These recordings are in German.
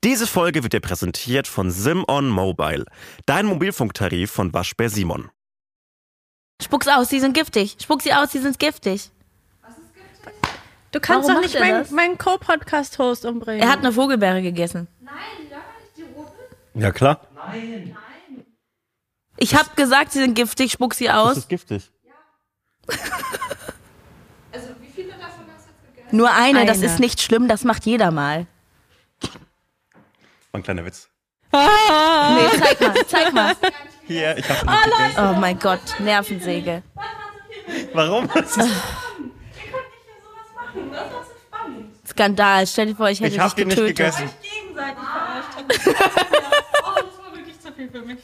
Diese Folge wird dir präsentiert von SimOn Mobile, dein Mobilfunktarif von Waschbär Simon. Spuck's aus, die sind giftig. Spuck sie aus, die sind giftig. Was ist giftig? Du kannst Warum doch nicht macht er das? meinen Co-Podcast-Host umbringen. Er hat eine Vogelbeere gegessen. Nein, die darf nicht die roten. Ja, klar. Nein. Ich hab gesagt, sie sind giftig, spuck sie Das aus. ist giftig. Also wie viele davon hast du jetzt gegessen? Nur eine, das Eine. ist nicht schlimm, das macht jeder mal. Ein kleiner Witz. Nee, zeig mal. Hier, ich hab's nicht gegessen. Oh mein Gott, Nervensäge. Warum? Ihr könnt nicht hier sowas machen. Das ist doch so spannend. Skandal, stell dir vor, ich hätte Ich hab dich den nicht getötet. gegessen. Gegenseitig verarscht. Oh, das war wirklich zu viel für mich.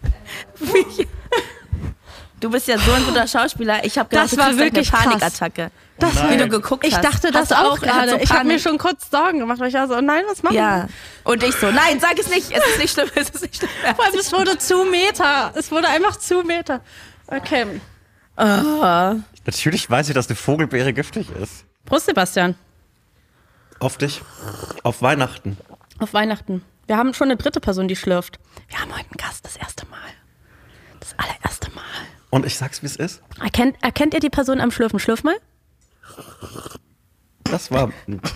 Du bist ja so ein guter Schauspieler. Ich habe gedacht, Das du war kriegst gleich wirklich eine krass. Panikattacke. Das Nein. Wie du geguckt Ich hast. dachte das Hast du auch hat gerade. so Ich habe mir Panik. schon kurz Sorgen gemacht, weil ich war so, oh nein, was machen wir? Ja. Und ich so, nein, sag es nicht. Es ist nicht schlimm, es ist nicht schlimm. Vor allem, es wurde zu Meter. Es wurde einfach zu Meter. Okay. Natürlich weiß ich, dass eine Vogelbeere giftig ist. Prost, Sebastian. Auf dich. Auf Weihnachten. Auf Weihnachten. Wir haben schon eine dritte Person, die schlürft. Wir haben heute einen Gast, das erste Mal. Das allererste Mal. Und ich sag's, wie es ist. Erkennt ihr die Person am Schlürfen? Schlürf mal. Das war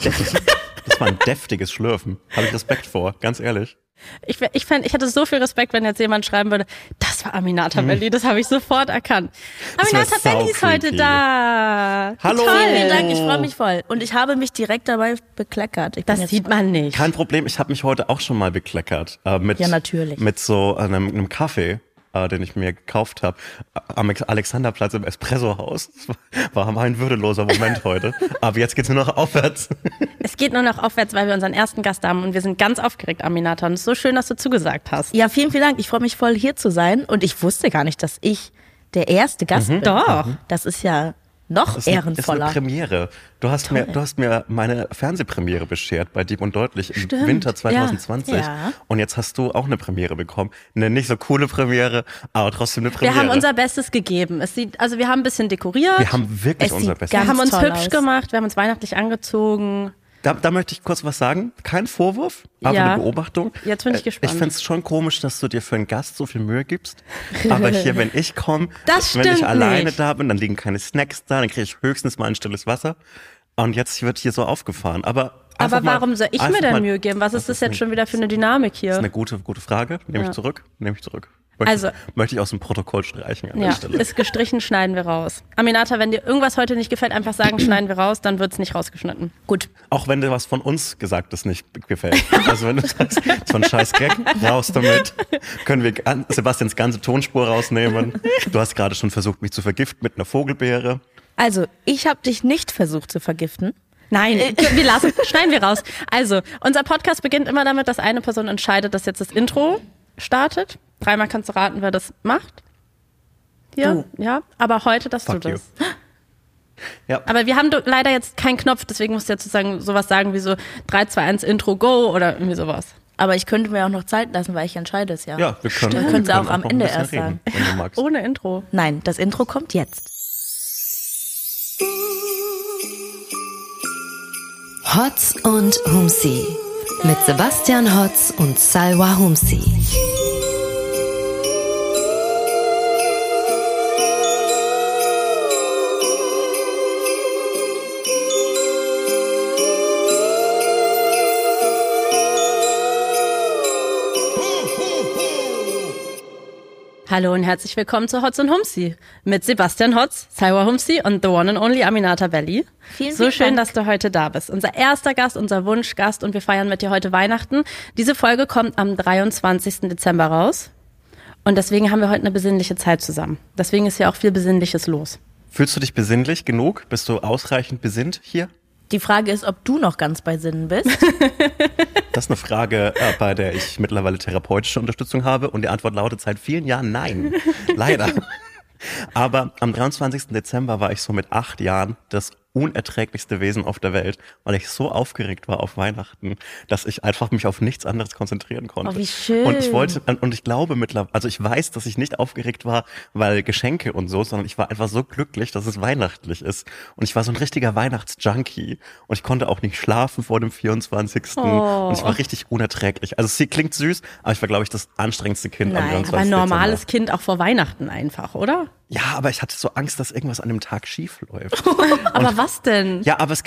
ein deftiges Schlürfen. Habe ich Respekt vor, ganz ehrlich. Ich hätte so viel Respekt, wenn jetzt jemand schreiben würde, das war Aminata Belli, das habe ich sofort erkannt. Das wär Aminata Belli ist heute creepy. da. Hallo. Toll. Vielen Dank, ich freue mich voll. Und ich habe mich direkt dabei bekleckert. Ich bin Das jetzt sieht man nicht. Kein Problem, ich habe mich heute auch schon mal bekleckert. Mit, Ja, natürlich. Mit so einem Kaffee, den ich mir gekauft habe. Am Alexanderplatz im Espresso-Haus. Das war mein würdeloser Moment heute. Aber jetzt geht's nur noch aufwärts. Es geht nur noch aufwärts, weil wir unseren ersten Gast haben und wir sind ganz aufgeregt, Aminata. Und es ist so schön, dass du zugesagt hast. Ja, vielen, vielen Dank. Ich freue mich voll, hier zu sein. Und ich wusste gar nicht, dass ich der erste Gast bin. Doch. Das ist ja noch Das ist eine ehrenvoller. Premiere. Du hast mir meine Fernsehpremiere beschert bei Dieb und Deutlich im Winter 2020. Ja. Und jetzt hast du auch eine Premiere bekommen. Eine nicht so coole Premiere, aber trotzdem eine Premiere. Wir haben unser Bestes gegeben. Wir haben ein bisschen dekoriert. Wir haben wirklich Es unser sieht Bestes. Wir ganz haben uns toll hübsch aus. gemacht, wir haben uns weihnachtlich angezogen. Da möchte ich kurz was sagen. Kein Vorwurf, aber Ja. eine Beobachtung. Jetzt bin ich gespannt. Ich finde es schon komisch, dass du dir für einen Gast so viel Mühe gibst. Aber hier, wenn ich komme, Das wenn ich stimmt alleine nicht. da bin, dann liegen keine Snacks da, dann kriege ich höchstens mal ein stilles Wasser. Und jetzt wird hier so aufgefahren. Aber Warum soll ich mir denn Mühe geben? Was ist das jetzt schon wieder für eine Dynamik Das ist hier? eine gute Frage. Nehme ich zurück. Also- Möchte ich aus dem Protokoll streichen an der Ja, Stelle. ist gestrichen, schneiden wir raus. Aminata, wenn dir irgendwas heute nicht gefällt, einfach sagen, schneiden wir raus, dann wird's nicht rausgeschnitten. Gut. Auch wenn dir was von uns Gesagtes nicht gefällt. Also wenn du sagst, so ein scheiß Gag, raus damit. Können wir Sebastians ganze Tonspur rausnehmen. Du hast gerade schon versucht, mich zu vergiften mit einer Vogelbeere. Also, ich habe dich nicht versucht zu vergiften. Nein, wir lassen, schneiden wir raus. Also, unser Podcast beginnt immer damit, dass eine Person entscheidet, dass jetzt das Intro startet. Dreimal kannst du raten, wer das macht. Hier, ja. Aber heute darfst Fuck du das. you. Ja. Aber wir haben leider jetzt keinen Knopf, deswegen musst du jetzt sozusagen sowas sagen wie so 3, 2, 1 Intro, go oder irgendwie sowas. Aber ich könnte mir auch noch Zeit lassen, weil ich entscheide es ja. Ja, wir können, Dann wir können Sie auch am noch ein Ende bisschen erst sagen. wenn du magst. Ohne Intro. Nein, das Intro kommt jetzt. Hotz und Humsi mit Sebastian Hotz und Salwa Humsi. Hallo und herzlich willkommen zu Hotz und Humsi mit Sebastian Hotz, Salwa Humsi und the one and only Aminata Belli. Vielen, So vielen schön, Dank. dass du heute da bist. Unser erster Gast, unser Wunschgast und wir feiern mit dir heute Weihnachten. Diese Folge kommt am 23. Dezember raus und deswegen haben wir heute eine besinnliche Zeit zusammen. Deswegen ist ja auch viel Besinnliches los. Fühlst du dich besinnlich genug? Bist du ausreichend besinnt hier? Die Frage ist, ob du noch ganz bei Sinnen bist. Das ist eine Frage, bei der ich mittlerweile therapeutische Unterstützung habe und die Antwort lautet seit vielen Jahren nein. Leider. Aber am 23. Dezember war ich so mit 8 Jahren das unerträglichste Wesen auf der Welt, weil ich so aufgeregt war auf Weihnachten, dass ich einfach mich auf nichts anderes konzentrieren konnte. Oh, wie schön. Und ich glaube mittlerweile, also ich weiß, dass ich nicht aufgeregt war, weil Geschenke und so, sondern ich war einfach so glücklich, dass es weihnachtlich ist. Und ich war so ein richtiger Weihnachtsjunkie. Und ich konnte auch nicht schlafen vor dem 24. Und ich war richtig unerträglich. Also sie klingt süß, aber ich war, glaube ich, das anstrengendste Kind am 24. Aber ein normales Kind auch vor Weihnachten einfach, oder? Ja, aber ich hatte so Angst, dass irgendwas an dem Tag schief läuft. Aber was denn? Ja, aber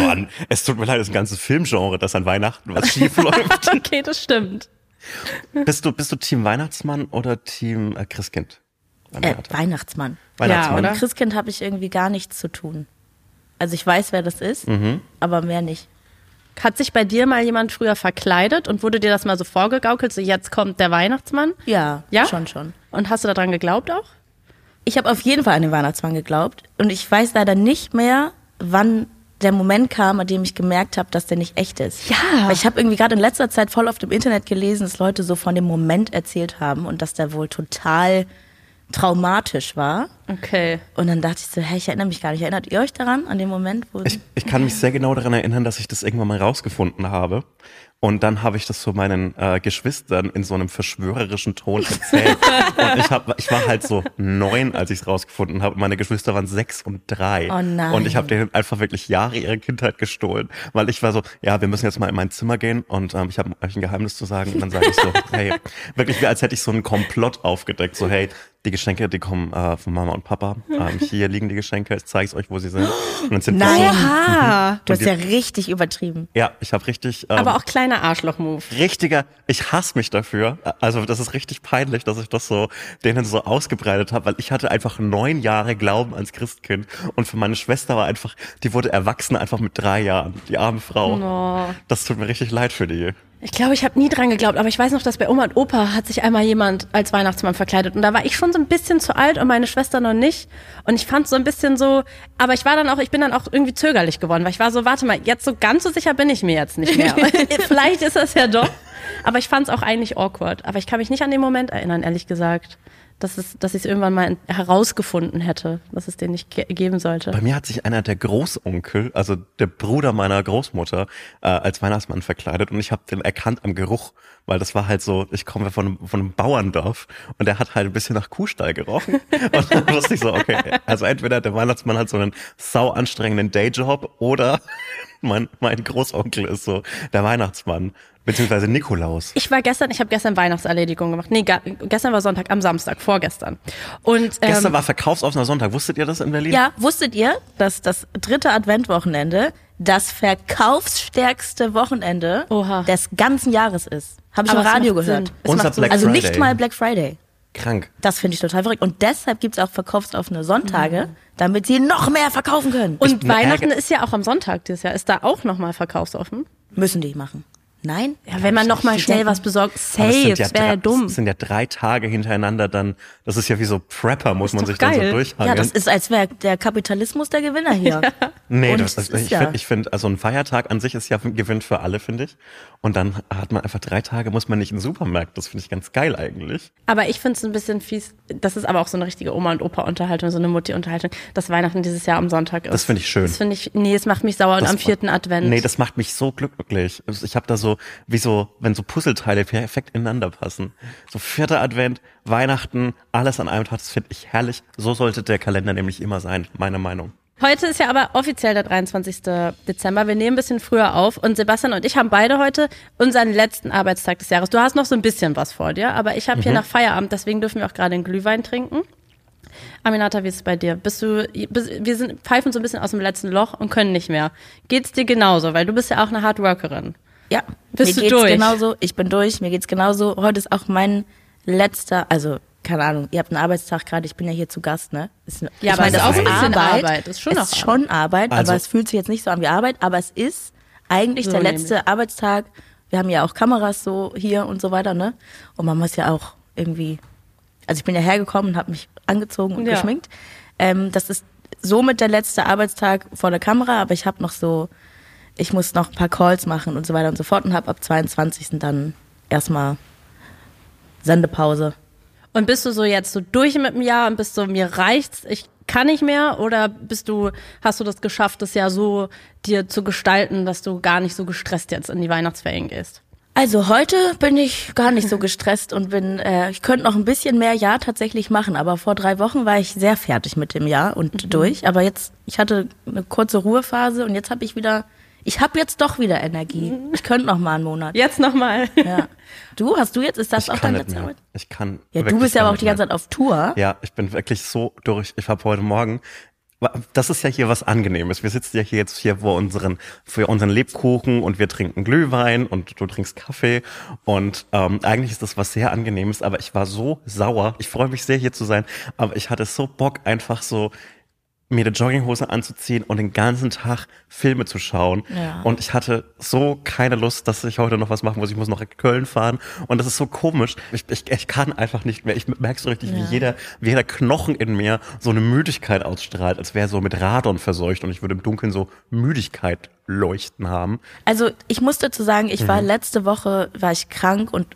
es tut mir leid, das ist ein ganzes Filmgenre, dass an Weihnachten was schief läuft. Okay, das stimmt. Bist du Team Weihnachtsmann oder Team Christkind? Weihnachtsmann. Weihnachtsmann. Mit Christkind habe ich irgendwie gar nichts zu tun. Also ich weiß, wer das ist, aber mehr nicht. Hat sich bei dir mal jemand früher verkleidet und wurde dir das mal so vorgegaukelt, so jetzt kommt der Weihnachtsmann? Ja, Ja? schon. Und hast du daran geglaubt auch? Ich habe auf jeden Fall an den Weihnachtsmann geglaubt und ich weiß leider nicht mehr, wann der Moment kam, an dem ich gemerkt habe, dass der nicht echt ist. Ja. Weil ich habe irgendwie gerade in letzter Zeit voll auf dem Internet gelesen, dass Leute so von dem Moment erzählt haben und dass der wohl total traumatisch war. Okay. Und dann dachte ich so, hey, ich erinnere mich gar nicht. Erinnert ihr euch daran, an den Moment? Wo Ich kann mich sehr genau daran erinnern, dass ich das irgendwann mal rausgefunden habe. Und dann habe ich das so meinen Geschwistern in so einem verschwörerischen Ton erzählt. Und ich war halt so 9, als ich es rausgefunden habe. Meine Geschwister waren 6 und 3. Oh nein. Und ich habe denen einfach wirklich Jahre ihrer Kindheit gestohlen. Weil ich war so, ja, wir müssen jetzt mal in mein Zimmer gehen und ich habe euch ein Geheimnis zu sagen. Und dann sage ich so, hey, wirklich wie als hätte ich so einen Komplott aufgedeckt. So, hey, die Geschenke, die kommen von Mama und Papa. Hier liegen die Geschenke, ich zeige es euch, wo sie sind. Und dann sind Nein. wir Oha. Du hast ja richtig übertrieben. ja, ich habe richtig... Aber auch kleiner Arschloch-Move. Ich hasse mich dafür. Also das ist richtig peinlich, dass ich das so denen so ausgebreitet habe, weil ich hatte einfach 9 Jahre Glauben ans Christkind und für meine Schwester war einfach, die wurde erwachsen einfach mit 3 Jahren, die arme Frau. Oh. Das tut mir richtig leid für die. Ich glaube, ich habe nie dran geglaubt, aber ich weiß noch, dass bei Oma und Opa hat sich einmal jemand als Weihnachtsmann verkleidet und da war ich schon so ein bisschen zu alt und meine Schwester noch nicht und ich fand so ein bisschen so, aber ich bin dann auch irgendwie zögerlich geworden, weil ich war so, warte mal, jetzt so ganz so sicher bin ich mir jetzt nicht mehr. Vielleicht ist das ja doch, aber ich fand es auch eigentlich awkward, aber ich kann mich nicht an den Moment erinnern, ehrlich gesagt, dass ich es irgendwann mal herausgefunden hätte, dass es den nicht geben sollte. Bei mir hat sich einer der Großonkel, also der Bruder meiner Großmutter, als Weihnachtsmann verkleidet und ich habe den erkannt am Geruch, weil das war halt so, ich komme von einem Bauerndorf und der hat halt ein bisschen nach Kuhstall gerochen und dann wusste ich so, okay, also entweder der Weihnachtsmann hat so einen sau anstrengenden Dayjob oder mein Großonkel ist so der Weihnachtsmann. Beziehungsweise Nikolaus. Ich habe gestern Weihnachtserledigung gemacht. Nee, gestern war Sonntag, am Samstag, vorgestern. Und Gestern war verkaufsoffener Sonntag. Wusstet ihr das in Berlin? Ja, wusstet ihr, dass das 3. Adventwochenende das verkaufsstärkste Wochenende Oha. des ganzen Jahres ist? Habe ich Aber im es Radio macht gehört. Sinn. Unser Black Also Friday. nicht mal Black Friday. Krank. Das finde ich total verrückt. Und deshalb gibt es auch verkaufsoffene Sonntage, damit sie noch mehr verkaufen können. Und Weihnachten ist ja auch am Sonntag dieses Jahr. Ist da auch nochmal verkaufsoffen? Müssen die machen. Nein? Ja, wenn man nochmal schnell was besorgt, Aber safe, das wäre ja dumm. Es sind ja 3 Tage hintereinander dann, das ist ja wie so Prepper, muss man doch sich dann so geil. durchhangeln. Ja, das ist, als wäre der Kapitalismus der Gewinner hier. Nee, Und das das ist, ist ich ja- finde, also ein Feiertag an sich ist ja ein Gewinn für alle, finde ich. Und dann hat man einfach 3 Tage, muss man nicht in den Supermarkt. Das finde ich ganz geil eigentlich. Aber ich finde es ein bisschen fies, das ist aber auch so eine richtige Oma- und Opa-Unterhaltung, so eine Mutti-Unterhaltung, dass Weihnachten dieses Jahr am Sonntag ist. Das finde ich schön. Das finde ich, nee, es macht mich sauer und Das am 4. Advent. Nee, das macht mich so glücklich. Ich habe da so, wenn so Puzzleteile perfekt ineinander passen. So 4. Advent, Weihnachten, alles an einem Tag, das finde ich herrlich. So sollte der Kalender nämlich immer sein, meine Meinung. Heute ist ja aber offiziell der 23. Dezember. Wir nehmen ein bisschen früher auf und Sebastian und ich haben beide heute unseren letzten Arbeitstag des Jahres. Du hast noch so ein bisschen was vor dir, aber ich habe hier nach Feierabend, deswegen dürfen wir auch gerade einen Glühwein trinken. Aminata, wie ist es bei dir? Wir pfeifen so ein bisschen aus dem letzten Loch und können nicht mehr. Geht's dir genauso? Weil du bist ja auch eine Hardworkerin. Ja, Bist mir du geht's durch? genauso. Ich bin durch, mir geht's genauso. Heute ist auch mein letzter, also keine Ahnung, ihr habt einen Arbeitstag gerade, ich bin ja hier zu Gast, ne? Ja, aber es ist auch ein bisschen Arbeit. Das ist schon es noch ist schon Arbeit, Also- aber es fühlt sich jetzt nicht so an wie Arbeit, aber es ist eigentlich So der letzte Arbeitstag. Wir haben ja auch Kameras so hier und so weiter, ne? Und man muss ja auch irgendwie, also ich bin ja hergekommen und habe mich angezogen und Ja. geschminkt. Das ist somit der letzte Arbeitstag vor der Kamera, aber ich habe noch so, ich muss noch ein paar Calls machen und so weiter und so fort und habe ab 22. dann erstmal Sendepause. Und bist du so jetzt so durch mit dem Jahr und bist so, mir reicht's, ich kann nicht mehr, oder hast du das geschafft, das ja so dir zu gestalten, dass du gar nicht so gestresst jetzt in die Weihnachtsferien gehst? Also heute bin ich gar nicht so gestresst und ich könnte noch ein bisschen mehr Jahr tatsächlich machen, aber vor 3 Wochen war ich sehr fertig mit dem Jahr und durch. Aber jetzt, ich hatte eine kurze Ruhephase und jetzt habe ich jetzt doch wieder Energie. Ich könnte noch mal einen Monat. Jetzt noch mal. Ja. Ist das auch deine letzte Arbeit? Ich kann. Ja, du bist ja aber auch die ganze Zeit auf Tour. Ja, ich bin wirklich so durch. Ich habe heute Morgen, das ist ja hier was Angenehmes. Wir sitzen ja hier jetzt für unseren Lebkuchen und wir trinken Glühwein und du trinkst Kaffee und eigentlich ist das was sehr Angenehmes, aber ich war so sauer. Ich freue mich sehr, hier zu sein, aber ich hatte so Bock, einfach so mir eine Jogginghose anzuziehen und den ganzen Tag Filme zu schauen. Ja. Und ich hatte so keine Lust, dass ich heute noch was machen muss. Ich muss noch in Köln fahren. Und das ist so komisch. Ich kann einfach nicht mehr. Ich merke so richtig, wie jeder Knochen in mir so eine Müdigkeit ausstrahlt, als wäre so mit Radon verseucht und ich würde im Dunkeln so Müdigkeit leuchten haben. Also ich muss dazu sagen, letzte Woche war ich krank und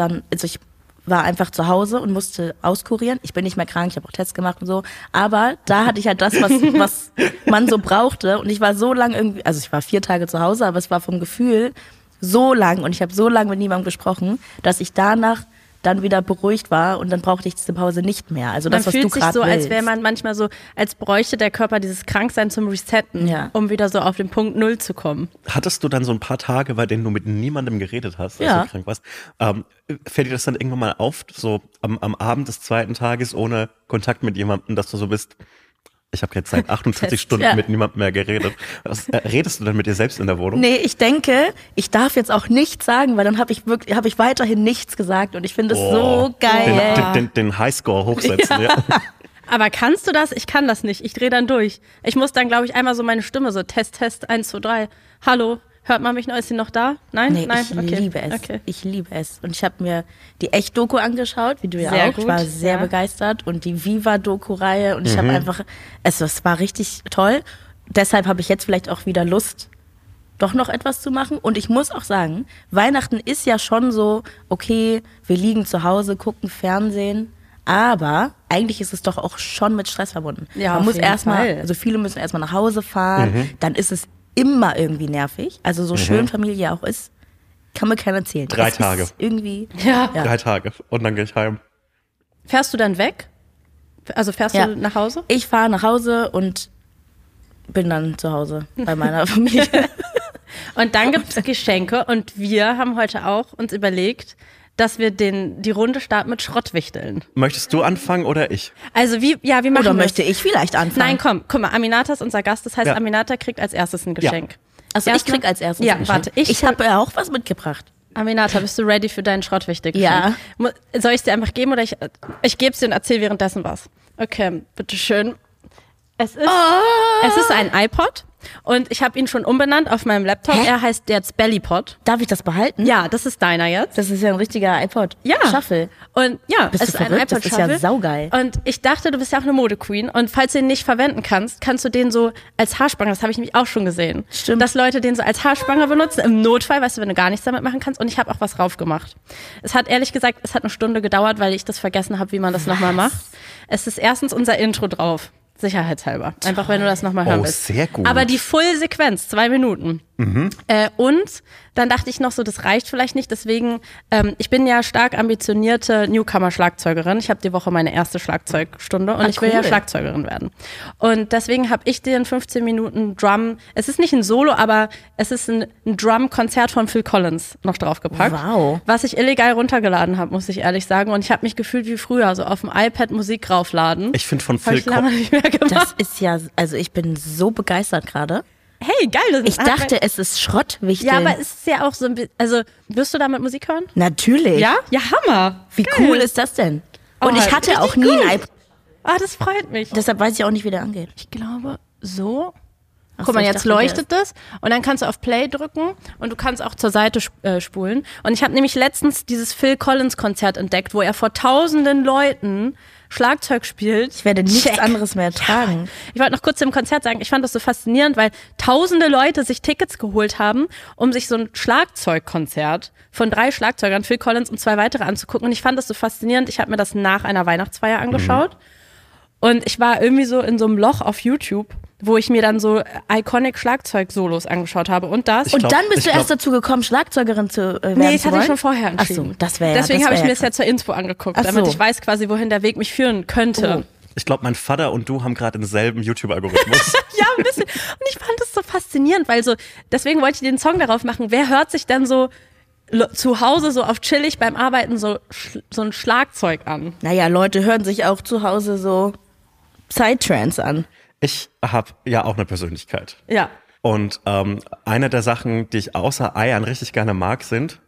ich war einfach zu Hause und musste auskurieren. Ich bin nicht mehr krank, ich habe auch Tests gemacht und so. Aber da hatte ich halt das, was man so brauchte. Und ich war so lang irgendwie, also ich war 4 Tage zu Hause, aber es war vom Gefühl so lang und ich habe so lange mit niemandem gesprochen, dass ich danach dann wieder beruhigt war und dann brauchte ich diese Pause nicht mehr. Also das, was du gerade willst. Man fühlt sich so, als wäre man manchmal so, als bräuchte der Körper dieses Kranksein zum Resetten, um wieder so auf den Punkt 0 zu kommen. Hattest du dann so ein paar Tage, bei denen du mit niemandem geredet hast, als du krank warst? Fällt dir das dann irgendwann mal auf, so am Abend des 2. Tages ohne Kontakt mit jemandem, dass du so bist, ich habe jetzt seit 48 Stunden mit niemandem mehr geredet. Redest du dann mit dir selbst in der Wohnung? Nee, ich denke, ich darf jetzt auch nichts sagen, weil dann habe ich weiterhin nichts gesagt und ich finde es so geil. Den Highscore hochsetzen, ja. Aber kannst du das? Ich kann das nicht. Ich drehe dann durch. Ich muss dann, glaube ich, einmal so meine Stimme so Test, 1, 2, 3. Hallo, hört man mich noch? Ist sie noch da? Nein? Nee, Nein? Ich liebe es. Okay. Ich liebe es. Und ich habe mir die Echt-Doku angeschaut, wie du ja auch. Gut. Ich war sehr begeistert. Und die Viva-Doku-Reihe. Und ich habe einfach, es war richtig toll. Deshalb habe ich jetzt vielleicht auch wieder Lust, doch noch etwas zu machen. Und ich muss auch sagen, Weihnachten ist ja schon so, okay, wir liegen zu Hause, gucken Fernsehen. Aber eigentlich ist es doch auch schon mit Stress verbunden. Ja, man muss viele müssen erstmal nach Hause fahren. Dann ist es immer irgendwie nervig. Also so schön Familie auch ist, kann mir keiner erzählen. 3 Tage. Ist irgendwie. Ja. 3 Tage. Und dann gehe ich heim. Fährst du dann weg? Also fährst du nach Hause? Ich fahre nach Hause und bin dann zu Hause bei meiner Familie. Und dann gibt es Geschenke und wir haben heute auch uns überlegt, dass wir die Runde starten mit Schrottwichteln. Möchtest du anfangen oder ich? Also wie machen wir? Oder möchte ich vielleicht anfangen? Nein, guck mal, Aminata ist unser Gast, das heißt, Aminata kriegt als erstes ein Geschenk. Ja. Also ich krieg als erstes ein Geschenk. Warte, ich habe ja auch was mitgebracht. Aminata, bist du ready für deinen Schrottwichtel-Geschenk? Ja. Soll ich es dir einfach geben oder ich gebe es dir und erzähle währenddessen was? Okay, bitteschön. Es ist ein iPod. Und ich habe ihn schon umbenannt auf meinem Laptop. Hä? Er heißt jetzt Bellypod. Darf ich das behalten? Ja, das ist deiner jetzt. Das ist ja ein richtiger iPod. Ja. Shuffle. Und ja, Bist es du ist ein verrückt? iPod Das ist Shuffle. ja saugeil. Und ich dachte, du bist ja auch eine Modequeen. Und falls du ihn nicht verwenden kannst, kannst du den so als Haarspange, das habe ich nämlich auch schon gesehen. Stimmt. Dass Leute den so als Haarspange benutzen, im Notfall, weißt du, wenn du gar nichts damit machen kannst. Und ich habe auch was drauf gemacht. Es hat ehrlich gesagt, 1 Stunde gedauert, weil ich das vergessen habe, wie man das nochmal macht. Es ist erstens unser Intro drauf. Sicherheitshalber. Einfach, wenn du das nochmal hören willst. Sehr gut. Aber die Full-Sequenz, 2 Minuten. Und dann dachte ich noch so, das reicht vielleicht nicht. Deswegen, ich bin ja stark ambitionierte Newcomer-Schlagzeugerin. Ich habe die Woche meine erste Schlagzeugstunde und ich will ja Schlagzeugerin werden. Und deswegen habe ich dir in 15 Minuten Drum, es ist nicht ein Solo, aber es ist ein Drum-Konzert von Phil Collins noch draufgepackt. Wow. Was ich illegal runtergeladen habe, muss ich ehrlich sagen. Und ich habe mich gefühlt wie früher, so auf dem iPad Musik raufladen. Ich finde von Phil Collins. Das ist ja, also ich bin so begeistert gerade. Hey, geil. Ich dachte, es ist Schrottwichteln. Ja, aber es ist ja auch so ein bisschen, also wirst du damit Musik hören? Natürlich. Ja? Ja, Hammer. Wie geil. Cool ist das denn? Und ich hatte auch nie ein iPod. Ah, das freut mich. Deshalb weiß ich auch nicht, wie der angeht. Ich glaube, so. Ach Guck mal, so, jetzt leuchtet das und dann kannst du auf Play drücken und du kannst auch zur Seite spulen. Und ich habe nämlich letztens dieses Phil Collins Konzert entdeckt, wo er vor tausenden Leuten Schlagzeug spielt. Ich werde nichts anderes mehr tragen. Ja. Ich wollte noch kurz zum Konzert sagen, ich fand das so faszinierend, weil tausende Leute sich Tickets geholt haben, um sich so ein Schlagzeugkonzert von 3 Schlagzeugern, Phil Collins und 2 weitere anzugucken. Und ich fand das so faszinierend. Ich habe mir das nach einer Weihnachtsfeier angeschaut. Und ich war irgendwie so in so einem Loch auf YouTube, wo ich mir dann so iconic Schlagzeug-Solos angeschaut habe und das. Und dann bist du erst dazu gekommen, Schlagzeugerin zu werden. Nee, das hatte ich schon vorher entschieden. Ach so, das wäre ja. Deswegen habe ich mir das ja zur Inspo angeguckt, damit ich weiß quasi, wohin der Weg mich führen könnte. Ich glaube, mein Vater und du haben gerade denselben YouTube-Algorithmus. Ja, ein bisschen. Und ich fand das so faszinierend, weil so, deswegen wollte ich den Song darauf machen. Wer hört sich dann so zu Hause so auf chillig beim Arbeiten so ein Schlagzeug an? Naja, Leute hören sich auch zu Hause so Psytrance an. Ich habe ja auch eine Persönlichkeit. Ja. Und eine der Sachen, die ich außer Eiern richtig gerne mag, sind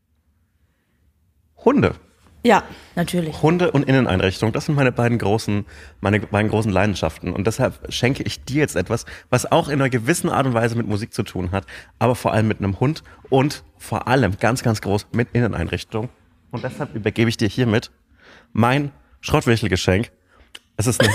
Hunde. Ja, natürlich. Hunde und Inneneinrichtungen, das sind meine beiden großen Leidenschaften. Und deshalb schenke ich dir jetzt etwas, was auch in einer gewissen Art und Weise mit Musik zu tun hat, aber vor allem mit einem Hund und vor allem ganz, ganz groß mit Inneneinrichtung. Und deshalb übergebe ich dir hiermit mein Schrottwichtelgeschenk. Es ist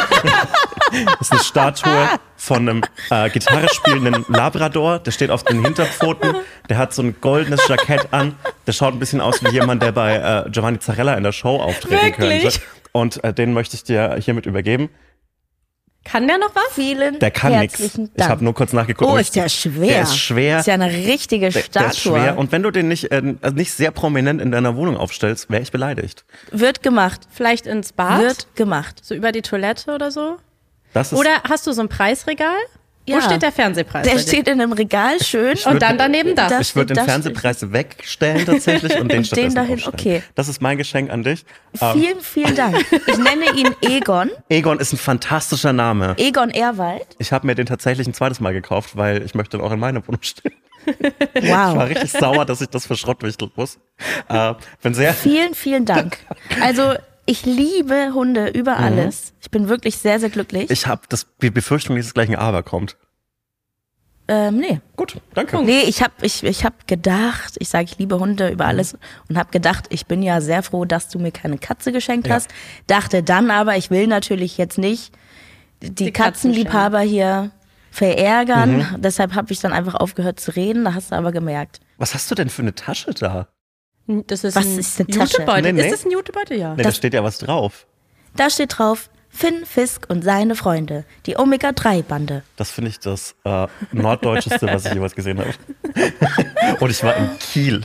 eine Statue von einem Gitarre spielenden Labrador, der steht auf den Hinterpfoten, der hat so ein goldenes Jackett an, der schaut ein bisschen aus wie jemand, der bei Giovanni Zarella in der Show auftreten könnte. Und den möchte ich dir hiermit übergeben. Kann der noch was? Vielen Der kann nichts. herzlichen Dank. Ich habe nur kurz nachgeguckt. Oh, ist der schwer. Der ist schwer. Ist ja eine richtige Statue. Der ist schwer. Und wenn du den nicht sehr prominent in deiner Wohnung aufstellst, wäre ich beleidigt. Wird gemacht. Vielleicht ins Bad? Wird gemacht. So über die Toilette oder so? Das ist Oder hast du so ein Preisregal? Ja. Wo steht der Fernsehpreis? Der steht in einem Regal schön. Und dann daneben das. Ich würde den Fernsehpreis wegstellen tatsächlich und den stattdessen dahin, aufstellen. okay. Das ist mein Geschenk an dich. Vielen, vielen Dank. Ich nenne ihn Egon. Egon ist ein fantastischer Name. Egon Erwald. Ich habe mir den tatsächlich ein zweites Mal gekauft, weil ich möchte den auch in meiner Wohnung stellen. Ich Wow. war richtig sauer, dass ich das verschrottwichteln muss. Bin sehr Vielen, vielen Dank. Also, ich liebe Hunde über alles. Ich bin wirklich sehr, sehr glücklich. Ich habe die Befürchtung, dass es gleich ein Aber kommt. Nee. Gut, danke. Nee, ich hab gedacht, ich sage, ich liebe Hunde über alles und habe gedacht, ich bin ja sehr froh, dass du mir keine Katze geschenkt hast. Dachte dann aber, ich will natürlich jetzt nicht die Katzenliebhaber hier verärgern. Deshalb habe ich dann einfach aufgehört zu reden. Da hast du aber gemerkt. Was hast du denn für eine Tasche da? Das ist Was ein ist eine Tasche? Jutebeutel. Nee. Ist das ein Jutebeutel? Ja. Nee, da steht ja was drauf. Da steht drauf, Finn Fisk und seine Freunde, die Omega-3-Bande. Das finde ich das Norddeutscheste, was ich jemals gesehen habe. Und ich war in Kiel.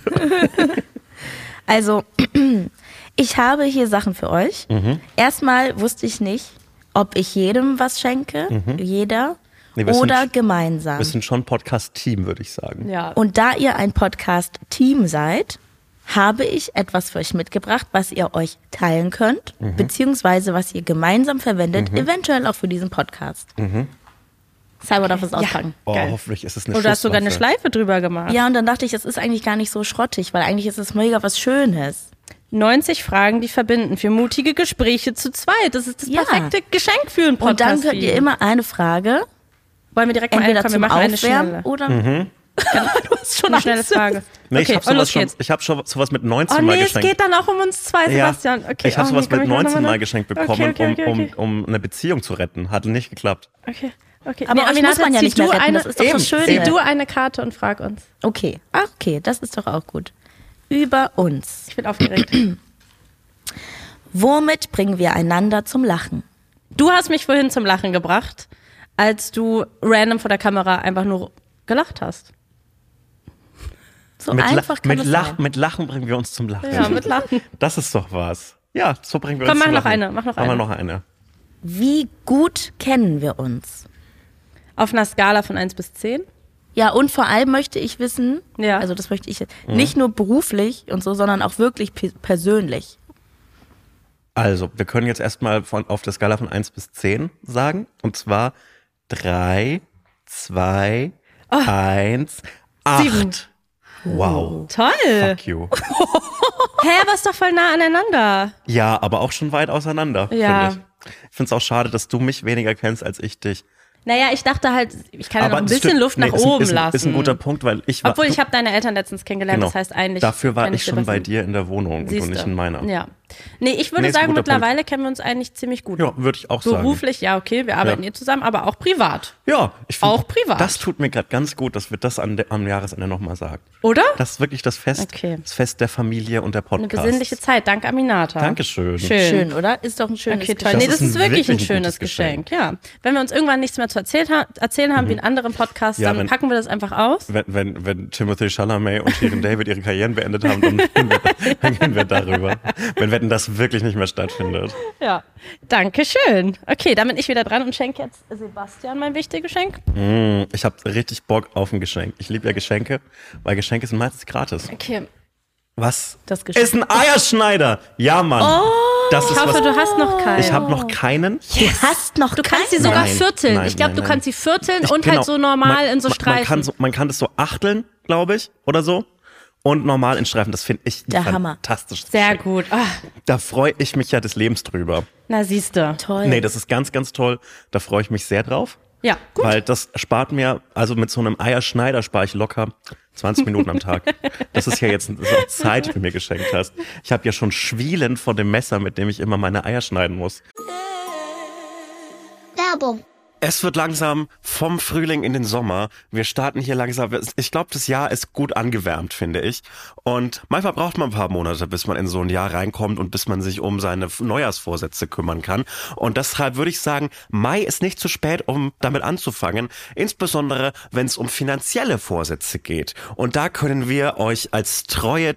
Also, ich habe hier Sachen für euch. Erstmal wusste ich nicht, ob ich jedem was schenke, jeder, Nee, wir oder sind- gemeinsam. Wir sind schon Podcast-Team, würde ich sagen. Ja. Und da ihr ein Podcast-Team seid, habe ich etwas für euch mitgebracht, was ihr euch teilen könnt, beziehungsweise was ihr gemeinsam verwendet, eventuell auch für diesen Podcast. Cyber darf es auspacken. Oh, Geil. hoffentlich ist es eine Oder hast du sogar eine Schusswaffe. Schleife drüber gemacht? Ja, und dann dachte ich, das ist eigentlich gar nicht so schrottig, weil eigentlich ist es mega was Schönes. 90 Fragen, die verbinden für mutige Gespräche zu zweit. Das ist das Ja. perfekte Geschenk für einen Podcast. Und dann könnt ihr immer eine Frage, Wollen wir direkt mal entweder eine, komm, wir zum machen eine Aufwärmen schnelle. oder... Du hast schon eine schnelle Frage. Nee, okay, ich habe sowas mit 19 Oh mal nee, es geschenkt. geht dann auch um uns zwei, Ja, Sebastian. Okay, ich habe oh, sowas nee, komm, mit ich mach 19 noch mal geschenkt bekommen, Okay. um eine Beziehung zu retten. Hat nicht geklappt. Okay. Aber euch muss man ja nicht mehr retten, das ist doch das Schöne. Zieh du eine Karte und frag uns. Okay, okay, das ist doch auch gut. Über uns. Ich bin aufgeregt. Womit bringen wir einander zum Lachen? Du hast mich vorhin zum Lachen gebracht, als du random vor der Kamera einfach nur gelacht hast. So einfach kann es sein. Mit Lachen bringen wir uns zum Lachen. Ja, mit Lachen. Das ist doch was. Ja, so bringen wir Komm, uns zum mach noch Lachen. eine, mach noch Machen wir eine. noch eine. Wie gut kennen wir uns? Auf einer Skala von 1 bis 10? Ja, und vor allem möchte ich wissen, Ja. also das möchte ich jetzt, nicht nur beruflich und so, sondern auch wirklich persönlich. Also, wir können jetzt erstmal auf der Skala von 1 bis 10 sagen. Und zwar 3, 2, 1, 8. 7. Wow. Toll. Fuck you. Hä, aber ist doch voll nah aneinander. Ja, aber auch schon weit auseinander, Ja. finde ich. Ich finde es auch schade, dass du mich weniger kennst als ich dich. Naja, ich dachte halt, ich kann ja noch ein das bisschen stimmt. Luft nach ist oben ist lassen. Ist ein guter Punkt, weil ich war... Obwohl, ich habe deine Eltern letztens kennengelernt, Genau. das heißt eigentlich... Dafür war kenn ich schon bei Sebastian. dir in der Wohnung und du Siehste. nicht in meiner. Ja. Nee, ich würde sagen, mittlerweile kennen wir uns eigentlich ziemlich gut. Ja, würde ich auch sagen. Beruflich, ja, okay, wir arbeiten hier zusammen, aber auch privat. Ja, ich finde, auch privat. Das tut mir gerade ganz gut, dass wir das am Jahresende nochmal sagen. Oder? Das ist wirklich das Fest der Familie und der Podcast. Eine besinnliche Zeit, danke Aminata. Dankeschön. Schön, oder? Ist doch ein schönes Geschenk. Nee, das ist wirklich ein schönes Geschenk. Ja. Wenn wir uns irgendwann nichts mehr zu erzählen haben, wie in anderen Podcasts, dann packen wir das einfach aus. Wenn Timothée Chalamet und Shirin David ihre Karrieren beendet haben, dann gehen wir darüber. Wenn das wirklich nicht mehr stattfindet. Ja, danke schön. Okay, dann bin ich wieder dran und schenke jetzt Sebastian mein wichtiges Geschenk. Ich habe richtig Bock auf ein Geschenk. Ich liebe ja Geschenke, weil Geschenke sind meistens gratis. Okay. Was? Das Geschenk ist ein Eierschneider. Ja, Mann. Ich hoffe, du hast noch keinen. Ich habe noch keinen. Du hast noch keinen? Du kannst sie sogar vierteln. Ich glaube, du kannst sie vierteln und halt so normal in so Streifen. Man kann das so achteln, glaube ich, oder so. Und normal in Streifen. Das finde ich fantastisch. Sehr gut. Da freue ich mich ja des Lebens drüber. Na, siehste. Toll. Nee, das ist ganz, ganz toll. Da freue ich mich sehr drauf. Ja, gut. Weil das spart mir, also mit so einem Eierschneider spare ich locker 20 Minuten am Tag. Das ist ja jetzt so Zeit, die du mir geschenkt hast. Ich habe ja schon Schwielen vor dem Messer, mit dem ich immer meine Eier schneiden muss. Werbung. Es wird langsam vom Frühling in den Sommer. Wir starten hier langsam. Ich glaube, das Jahr ist gut angewärmt, finde ich. Und manchmal braucht man ein paar Monate, bis man in so ein Jahr reinkommt und bis man sich um seine Neujahrsvorsätze kümmern kann. Und deshalb würde ich sagen, Mai ist nicht zu spät, um damit anzufangen. Insbesondere, wenn es um finanzielle Vorsätze geht. Und da können wir euch als treue,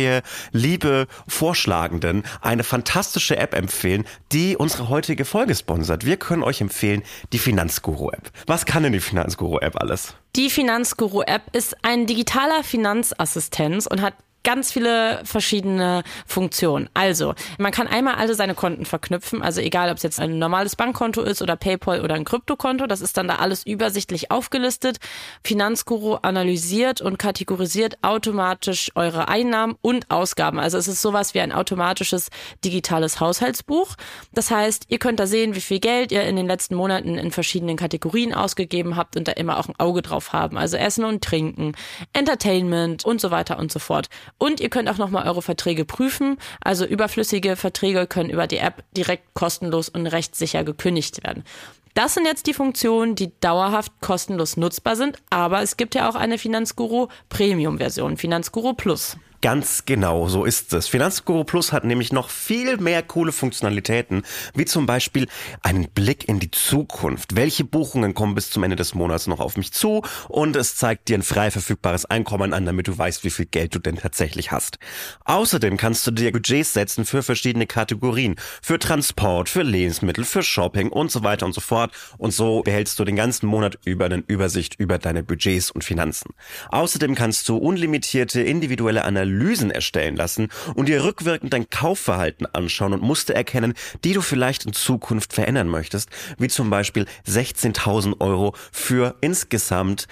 liebe Vorschlagenden eine fantastische App empfehlen, die unsere heutige Folge sponsert. Wir können euch empfehlen, die Finanzguru-App. Was kann denn die Finanzguru-App alles? Die Finanzguru-App ist ein digitaler Finanzassistenz und hat ganz viele verschiedene Funktionen. Also, man kann einmal alle seine Konten verknüpfen, also egal, ob es jetzt ein normales Bankkonto ist oder PayPal oder ein Kryptokonto, das ist dann da alles übersichtlich aufgelistet. Finanzguru analysiert und kategorisiert automatisch eure Einnahmen und Ausgaben. Also es ist sowas wie ein automatisches digitales Haushaltsbuch. Das heißt, ihr könnt da sehen, wie viel Geld ihr in den letzten Monaten in verschiedenen Kategorien ausgegeben habt und da immer auch ein Auge drauf haben. Also Essen und Trinken, Entertainment und so weiter und so fort. Und ihr könnt auch nochmal eure Verträge prüfen. Also überflüssige Verträge können über die App direkt kostenlos und rechtssicher gekündigt werden. Das sind jetzt die Funktionen, die dauerhaft kostenlos nutzbar sind. Aber es gibt ja auch eine Finanzguru Premium-Version, Finanzguru Plus. Ganz genau, so ist es. Finanzguru Plus hat nämlich noch viel mehr coole Funktionalitäten, wie zum Beispiel einen Blick in die Zukunft. Welche Buchungen kommen bis zum Ende des Monats noch auf mich zu? Und es zeigt dir ein frei verfügbares Einkommen an, damit du weißt, wie viel Geld du denn tatsächlich hast. Außerdem kannst du dir Budgets setzen für verschiedene Kategorien. Für Transport, für Lebensmittel, für Shopping und so weiter und so fort. Und so behältst du den ganzen Monat über eine Übersicht über deine Budgets und Finanzen. Außerdem kannst du unlimitierte individuelle Analysen erstellen lassen und dir rückwirkend dein Kaufverhalten anschauen und Muster erkennen, die du vielleicht in Zukunft verändern möchtest, wie zum Beispiel 16.000 Euro für insgesamt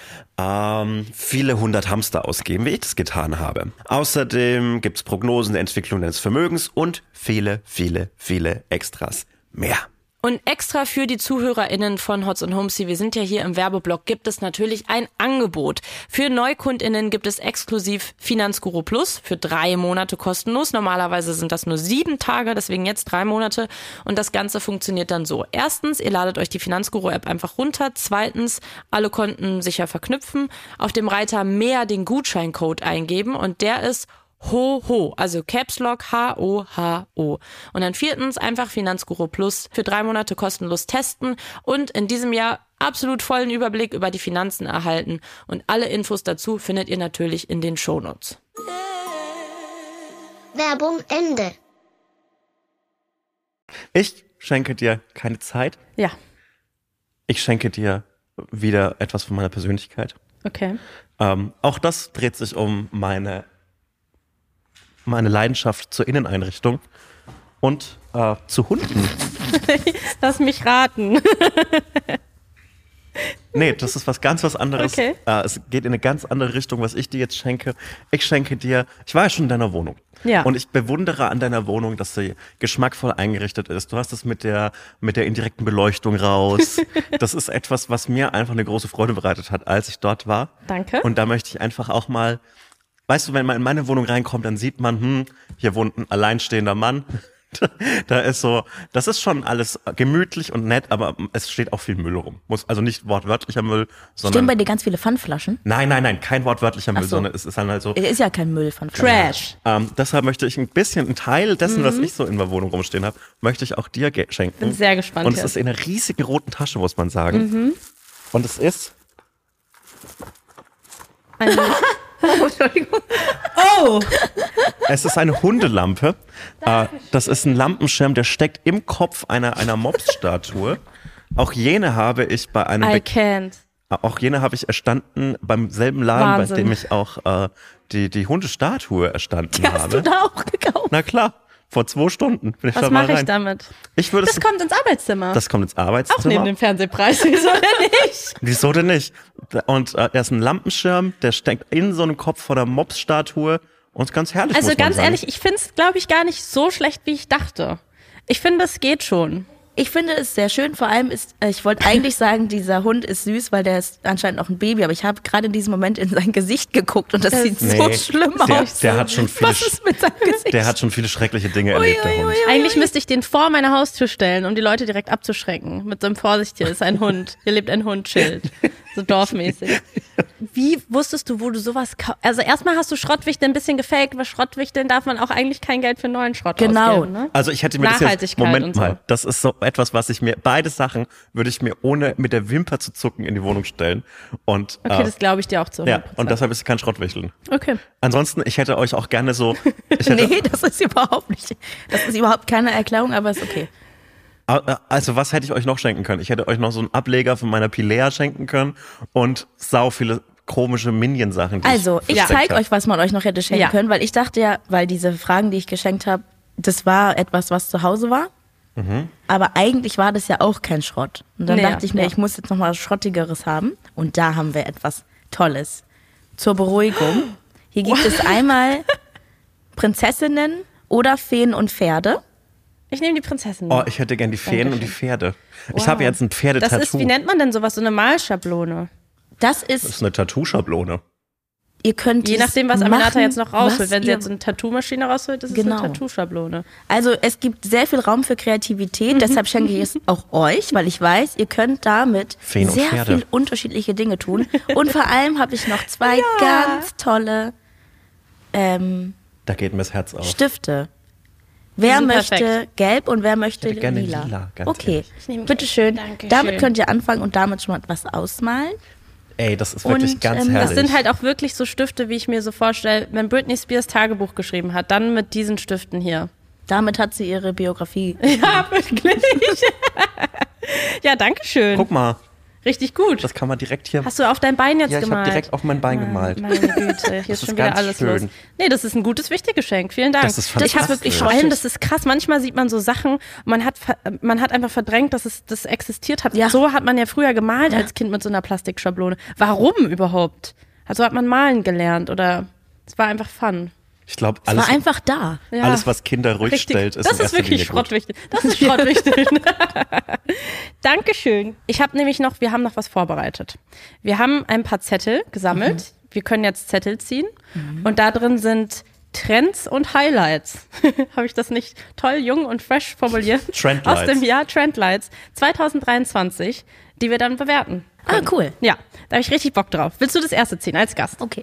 viele 100 Hamster ausgeben, wie ich das getan habe. Außerdem gibt's Prognosen der Entwicklung deines Vermögens und viele Extras mehr. Und extra für die ZuhörerInnen von Hotz und Homesy, wir sind ja hier im Werbeblock, gibt es natürlich ein Angebot. Für NeukundInnen gibt es exklusiv Finanzguru Plus für 3 Monate kostenlos. Normalerweise sind das nur 7 Tage, deswegen jetzt 3 Monate. Und das Ganze funktioniert dann so. Erstens, ihr ladet euch die Finanzguru-App einfach runter. Zweitens, alle Konten sicher verknüpfen. Auf dem Reiter mehr den Gutscheincode eingeben und der ist HOHO, also Caps Lock HOHO. Und dann 4. einfach Finanzguru Plus für 3 Monate kostenlos testen und in diesem Jahr absolut vollen Überblick über die Finanzen erhalten. Und alle Infos dazu findet ihr natürlich in den Shownotes. Werbung Ende. Ich schenke dir keine Zeit. Ja. Ich schenke dir wieder etwas von meiner Persönlichkeit. Okay. Auch das dreht sich um meine Leidenschaft zur Inneneinrichtung und zu Hunden. Lass mich raten. Nee, das ist was anderes. Okay. Es geht in eine ganz andere Richtung, was ich dir jetzt schenke. Ich schenke dir, ich war ja schon in deiner Wohnung. Ja. Und ich bewundere an deiner Wohnung, dass sie geschmackvoll eingerichtet ist. Du hast es mit der indirekten Beleuchtung raus. Das ist etwas, was mir einfach eine große Freude bereitet hat, als ich dort war. Danke. Und da möchte ich einfach auch mal weißt du, wenn man in meine Wohnung reinkommt, dann sieht man, hier wohnt ein alleinstehender Mann. Da ist so, das ist schon alles gemütlich und nett, aber es steht auch viel Müll rum. Also nicht wortwörtlicher Müll, sondern... Stehen bei dir ganz viele Pfandflaschen? Nein, kein wortwörtlicher Müll, so. sondern es ist dann halt so... Es ist ja kein Müll von Trash. Deshalb möchte ich einen Teil dessen, was ich so in der Wohnung rumstehen habe, möchte ich auch dir schenken. Bin sehr gespannt. Und es ist in einer riesigen roten Tasche, muss man sagen. Und es ist... Entschuldigung. Es ist eine Hundelampe. Das ist ein Lampenschirm, der steckt im Kopf einer Mops-Statue. Auch jene habe ich bei einem... Auch jene habe ich erstanden beim selben Laden, bei dem ich auch die Hundestatue erstanden habe. Hast du da auch gekauft? Na klar. Vor 2 Stunden bin ich da Was mal mache rein. ich damit? Das kommt ins Arbeitszimmer. Das kommt ins Arbeitszimmer. Auch neben dem Fernsehpreis. Wieso denn nicht? Wieso denn nicht? Und er ist ein Lampenschirm, der steckt in so einem Kopf von der Mops-Statue und ist ganz herrlich, Also muss man ganz sagen. ehrlich, ich finde es, glaube ich, gar nicht so schlecht, wie ich dachte. Ich finde, es geht schon. Ich finde es sehr schön, vor allem ich wollte eigentlich sagen, dieser Hund ist süß, weil der ist anscheinend noch ein Baby, aber ich habe gerade in diesem Moment in sein Gesicht geguckt und das sieht so schlimm aus. Der hat schon viele, Was ist mit seinem Gesicht? Der hat schon viele schreckliche Dinge erlebt, der Hund. Eigentlich müsste ich den vor meine Haustür stellen, um die Leute direkt abzuschrecken. Mit so einem Vorsicht, hier ist ein Hund, hier lebt ein Hund-Schild. So dorfmäßig. Wie wusstest du, wo du sowas Also erstmal hast du Schrottwichteln ein bisschen gefaked, weil Schrottwichteln darf man auch eigentlich kein Geld für neuen Schrott ausgeben. Ne? Also ich hätte mir das jetzt, Moment mal, das ist so etwas, was ich mir, beide Sachen würde ich mir ohne mit der Wimper zu zucken in die Wohnung stellen. Und, okay, das glaube ich dir auch zu 100%. Ja, und deshalb ist es kein Schrottwichteln. Okay. Ansonsten, ich hätte euch auch gerne so... Nee, das ist überhaupt keine Erklärung, aber ist okay. Also was hätte ich euch noch schenken können? Ich hätte euch noch so einen Ableger von meiner Pilea schenken können und sau viele komische Minion-Sachen. Also, ich zeige euch, was man euch noch hätte schenken können, weil ich dachte ja, weil diese Fragen, die ich geschenkt habe, das war etwas, was zu Hause war. Aber eigentlich war das ja auch kein Schrott. Und dann dachte ich mir, ich muss jetzt noch mal was Schrottigeres haben. Und da haben wir etwas Tolles. Zur Beruhigung. Hier gibt es einmal Prinzessinnen oder Feen und Pferde. Ich nehme die Prinzessin. Oh, ich hätte gern die Feen und die Pferde. Wow. Ich habe jetzt ein Pferdetattoo. Das ist, wie nennt man denn sowas? So eine Malschablone? Das ist eine Tattoo-Schablone. Ihr könnt je nachdem, was Aminata jetzt noch rausholt. Wenn sie jetzt eine eine Tattoo-Maschine rausholt, ist es eine Tattoo-Schablone. Also es gibt sehr viel Raum für Kreativität, deshalb schenke ich es auch euch, weil ich weiß, ihr könnt damit sehr viel unterschiedliche Dinge tun. Und vor allem habe ich noch 2 ganz tolle da geht mir das Herz auf. Stifte. Wer möchte gelb und wer möchte gerne lila? Ganz okay, bitteschön. Damit könnt ihr anfangen und damit schon mal was ausmalen. Ey, das ist wirklich ganz herrlich. Das sind halt auch wirklich so Stifte, wie ich mir so vorstelle, wenn Britney Spears Tagebuch geschrieben hat, dann mit diesen Stiften hier. Damit hat sie ihre Biografie. Ja, wirklich. Ja, danke schön. Guck mal. Richtig gut. Das kann man direkt hier... Hast du auf dein Bein jetzt gemalt? Ja, ich habe direkt auf mein Bein gemalt. Meine Güte, hier ist schon wieder alles schön. Los. Nee, das ist ein gutes, wichtiges Geschenk. Vielen Dank. Das ist fantastisch. Das ist wirklich vor allem, das ist krass. Manchmal sieht man so Sachen, man hat einfach verdrängt, dass das existiert hat. Ja. So hat man ja früher gemalt als Kind mit so einer Plastikschablone. Warum überhaupt? Also hat man malen gelernt oder es war einfach Fun. Ich glaube, alles war einfach da. Ja. Alles, was Kinder ruhig stellt, ist das ist wirklich Schrottwichteln. Das ist Schrottwichteln. Dankeschön. Wir haben noch was vorbereitet. Wir haben ein paar Zettel gesammelt. Wir können jetzt Zettel ziehen. Und da drin sind Trends und Highlights. Habe ich das nicht toll, jung und fresh formuliert? Trendlights. Aus dem Jahr Trendlights 2023, die wir dann bewerten können. Ah, cool. Ja, da habe ich richtig Bock drauf. Willst du das erste ziehen als Gast? Okay.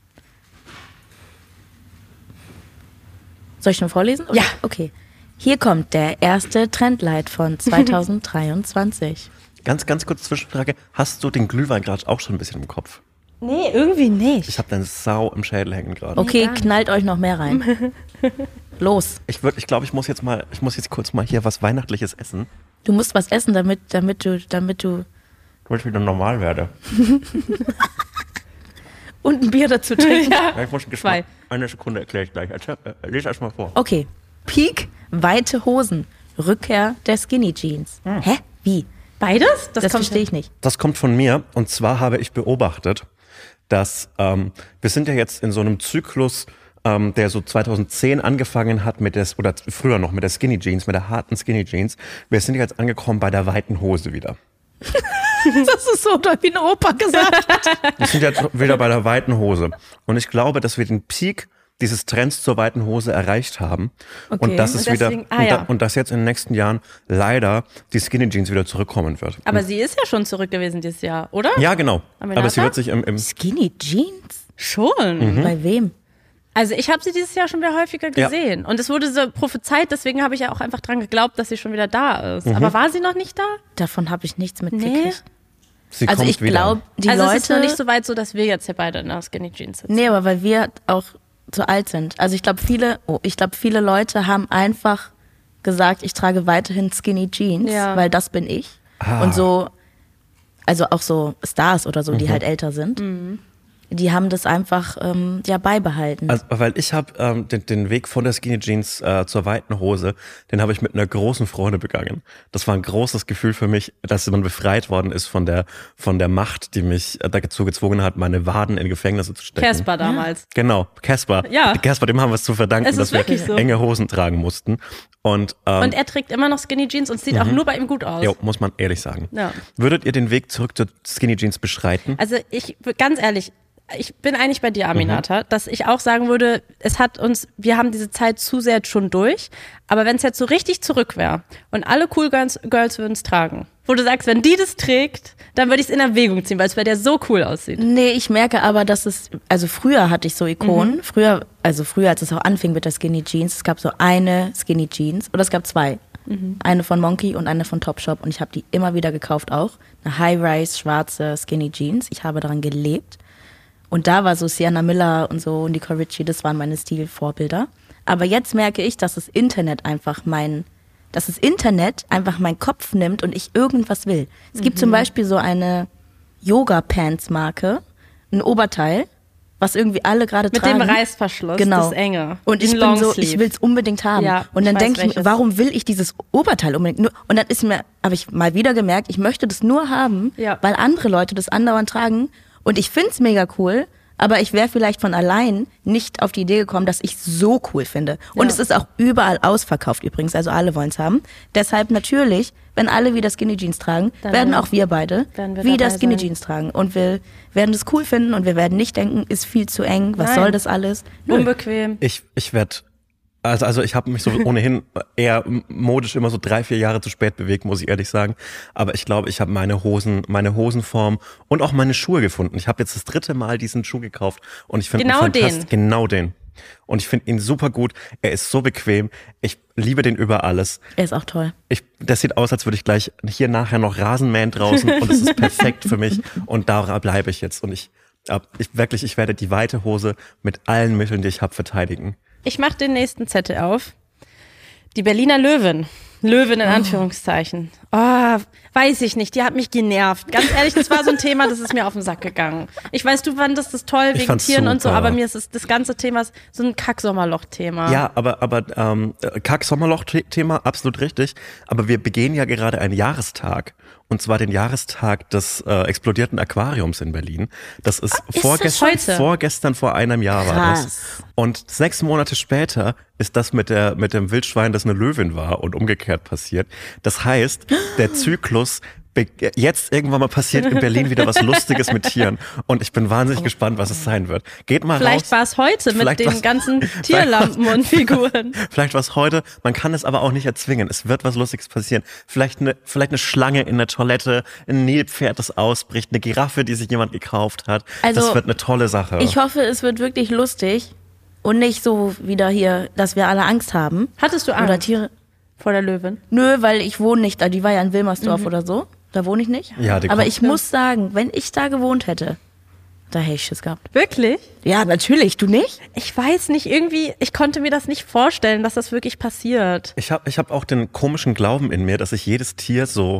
Soll ich schon vorlesen? Ja. Okay. Hier kommt der erste Trendlight von 2023. Ganz kurz Zwischenfrage. Hast du den Glühwein gerade auch schon ein bisschen im Kopf? Nee, irgendwie nicht. Ich habe deine Sau im Schädel hängen gerade. Okay, knallt euch noch mehr rein. Los. Ich glaube, ich muss jetzt kurz mal hier was Weihnachtliches essen. Du musst was essen, damit du... Damit ich wieder normal werde. Und ein Bier dazu trinken. Ja, ich muss den Geschmack. Eine Sekunde erkläre ich gleich. Lese erst mal vor. Okay. Peak, weite Hosen. Rückkehr der Skinny Jeans. Hä? Wie? Beides? Das verstehe ich nicht. Das kommt von mir. Und zwar habe ich beobachtet, dass wir sind ja jetzt in so einem Zyklus, der so 2010 angefangen hat oder früher noch mit der Skinny Jeans, mit der harten Skinny Jeans. Wir sind jetzt angekommen bei der weiten Hose wieder. Das ist so wie ein Opa gesagt hat. Wir sind jetzt wieder bei der weiten Hose. Und ich glaube, dass wir den Peak dieses Trends zur weiten Hose erreicht haben. Okay. Und dass es deswegen, wieder, und dass jetzt in den nächsten Jahren leider die Skinny Jeans wieder zurückkommen wird. Aber sie ist ja schon zurück gewesen dieses Jahr, oder? Ja, genau. Aminata? Aber sie wird sich im Skinny Jeans? Schon. Bei wem? Also ich habe sie dieses Jahr schon wieder häufiger gesehen. Und es wurde so prophezeit, deswegen habe ich ja auch einfach dran geglaubt, dass sie schon wieder da ist. Aber war sie noch nicht da? Davon habe ich nichts mitgekriegt. sie Also kommt ich wieder. glaube, die Also Leute... es ist noch nicht so weit so, dass wir jetzt hier beide in der Skinny Jeans sitzen. Nee, aber weil wir auch zu alt sind. Also ich glaube, viele Leute haben einfach gesagt, ich trage weiterhin Skinny Jeans, weil das bin ich. Und so, also auch so Stars oder so, die halt älter sind. Die haben das einfach beibehalten. Also, weil ich habe den Weg von der Skinny Jeans zur weiten Hose, den habe ich mit einer großen Freude begangen. Das war ein großes Gefühl für mich, dass man befreit worden ist von der Macht, die mich dazu gezwungen hat, meine Waden in Gefängnisse zu stecken. Casper damals. Genau, Casper. Ja. Casper, dem haben wir es zu verdanken, Es ist dass wir wirklich so. enge Hosen tragen mussten. Und Und er trägt immer noch Skinny Jeans und sieht auch nur bei ihm gut aus. jo, muss man ehrlich sagen. Ja. Würdet ihr den Weg zurück zur Skinny Jeans beschreiten? Also ganz ehrlich, ich bin eigentlich bei dir, Aminata, dass ich auch sagen würde, wir haben diese Zeit zu sehr schon durch, aber wenn es jetzt so richtig zurück wäre und alle Cool Girls würden es tragen, wo du sagst, wenn die das trägt, dann würde ich es in Erwägung ziehen, weil es bei der so cool aussieht. Nee, ich merke aber, dass also früher hatte ich so Ikonen, früher, als es auch anfing mit der Skinny Jeans, es gab so eine Skinny Jeans, oder es gab zwei. Eine von Monkey und eine von Topshop und ich habe die immer wieder gekauft auch. Eine High-Rise schwarze Skinny Jeans, ich habe daran gelebt. Und da war so Sienna Miller und so und Nicole Richie, das waren meine Stilvorbilder. Aber jetzt merke ich, dass das Internet einfach meinen Kopf nimmt und ich irgendwas will. Es gibt zum Beispiel so eine Yoga-Pants-Marke, ein Oberteil, was irgendwie alle gerade tragen. Mit dem Reißverschluss, genau. das enge. Und ich bin so, ich will es unbedingt haben. Ja, und dann ich weiß denke ich mir, welches. warum will ich dieses Oberteil unbedingt? Und dann habe ich mal wieder gemerkt, ich möchte das nur haben, weil andere Leute das andauernd tragen. Und ich find's mega cool, aber ich wäre vielleicht von allein nicht auf die Idee gekommen, dass ich so cool finde. Und es ist auch überall ausverkauft übrigens, also alle wollen's haben. Deshalb natürlich, wenn alle wieder Skinny Jeans tragen, werden auch wir beide wieder Skinny Jeans tragen. Und wir werden das cool finden und wir werden nicht denken, ist viel zu eng, was soll das alles? Unbequem. Ich werde, also ich habe mich so ohnehin eher modisch immer so 3-4 Jahre zu spät bewegt, muss ich ehrlich sagen. Aber ich glaube, ich habe meine Hosenform und auch meine Schuhe gefunden. Ich habe jetzt das 3. Mal diesen Schuh gekauft und ich finde ihn fantastisch. Genau den. Und ich finde ihn super gut. Er ist so bequem. Ich liebe den über alles. Er ist auch toll. Das sieht aus, als würde ich gleich hier nachher noch Rasen mähen draußen und es ist perfekt für mich. Und da bleibe ich jetzt. Und ich werde die weite Hose mit allen Mitteln, die ich habe, verteidigen. Ich mache den nächsten Zettel auf. Die Berliner Löwin. Löwin in Anführungszeichen. Oh, weiß ich nicht, die hat mich genervt. Ganz ehrlich, das war so ein Thema, das ist mir auf den Sack gegangen. Ich weiß, du fandest das toll wegen Tieren und so, aber mir ist das ganze Thema so ein Kack-Sommerloch-Thema. Ja, aber Kack-Sommerloch-Thema, absolut richtig. Aber wir begehen ja gerade einen Jahrestag. Und zwar den Jahrestag des explodierten Aquariums in Berlin. Das ist vorgestern vor einem Jahr war das. Und 6 Monate später ist das mit dem Wildschwein, das eine Löwin war und umgekehrt passiert. Das heißt, der Zyklus jetzt irgendwann mal passiert in Berlin wieder was Lustiges mit Tieren. Und ich bin wahnsinnig gespannt, was es sein wird. Geht mal Vielleicht raus. war es heute mit den ganzen Tierlampen und Figuren. Vielleicht war es heute. Man kann es aber auch nicht erzwingen. Es wird was Lustiges passieren. Vielleicht eine Schlange in der Toilette, ein Nilpferd, das ausbricht, eine Giraffe, die sich jemand gekauft hat. Also, das wird eine tolle Sache. Ich hoffe, es wird wirklich lustig und nicht so wieder hier, dass wir alle Angst haben. Hattest du Angst oder Tiere? Vor der Löwin? Nö, weil ich wohne nicht da. Die war ja in Wilmersdorf oder so. Da wohne ich nicht. Ja, aber ich muss sagen, wenn ich da gewohnt hätte, da hätte ich Schiss gehabt. Wirklich? Ja, natürlich. Du nicht? Ich weiß nicht, irgendwie, ich konnte mir das nicht vorstellen, dass das wirklich passiert. Ich hab auch den komischen Glauben in mir, dass ich jedes Tier so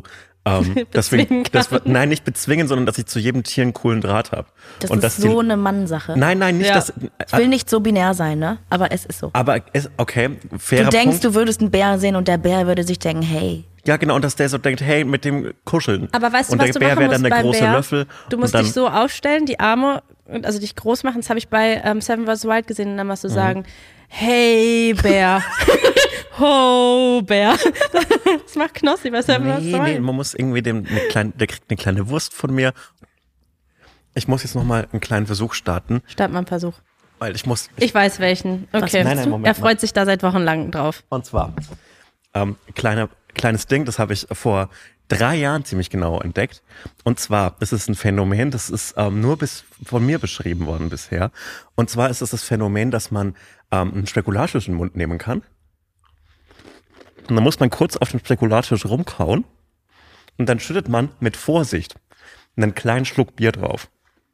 nicht bezwingen, sondern dass ich zu jedem Tier einen coolen Draht habe. Das ist so eine Mannsache. Nein, nicht das. Ich will nicht so binär sein, ne? Aber es ist so. Aber okay, fairer Du denkst, Punkt. du würdest einen Bär sehen und der Bär würde sich denken, hey. Ja, genau, und dass der so denkt, hey, mit dem kuscheln. Aber weißt du, und was der du Bär machen wäre musst dann der beim große Bär? Löffel. Du musst dich so aufstellen, die Arme, also dich groß machen. Das habe ich bei Seven vs. Wild gesehen. Und dann musst du sagen, hey Bär, Oh, Bär. Das macht Knossi, weißt du, was Nee, man muss irgendwie der kriegt eine kleine Wurst von mir. Ich muss jetzt nochmal einen kleinen Versuch starten. Start mal einen Versuch. Weil ich weiß welchen. Okay. Nein, Moment. Er freut sich da seit Wochen lang drauf. Und zwar, kleines Ding, das habe ich vor 3 Jahren ziemlich genau entdeckt. Und zwar, das ist ein Phänomen, das ist nur von mir beschrieben worden bisher. Und zwar ist es das Phänomen, dass man einen Spekulatius in den Mund nehmen kann. Und dann muss man kurz auf den Spekulatius rumkauen. Und dann schüttet man mit Vorsicht einen kleinen Schluck Bier drauf.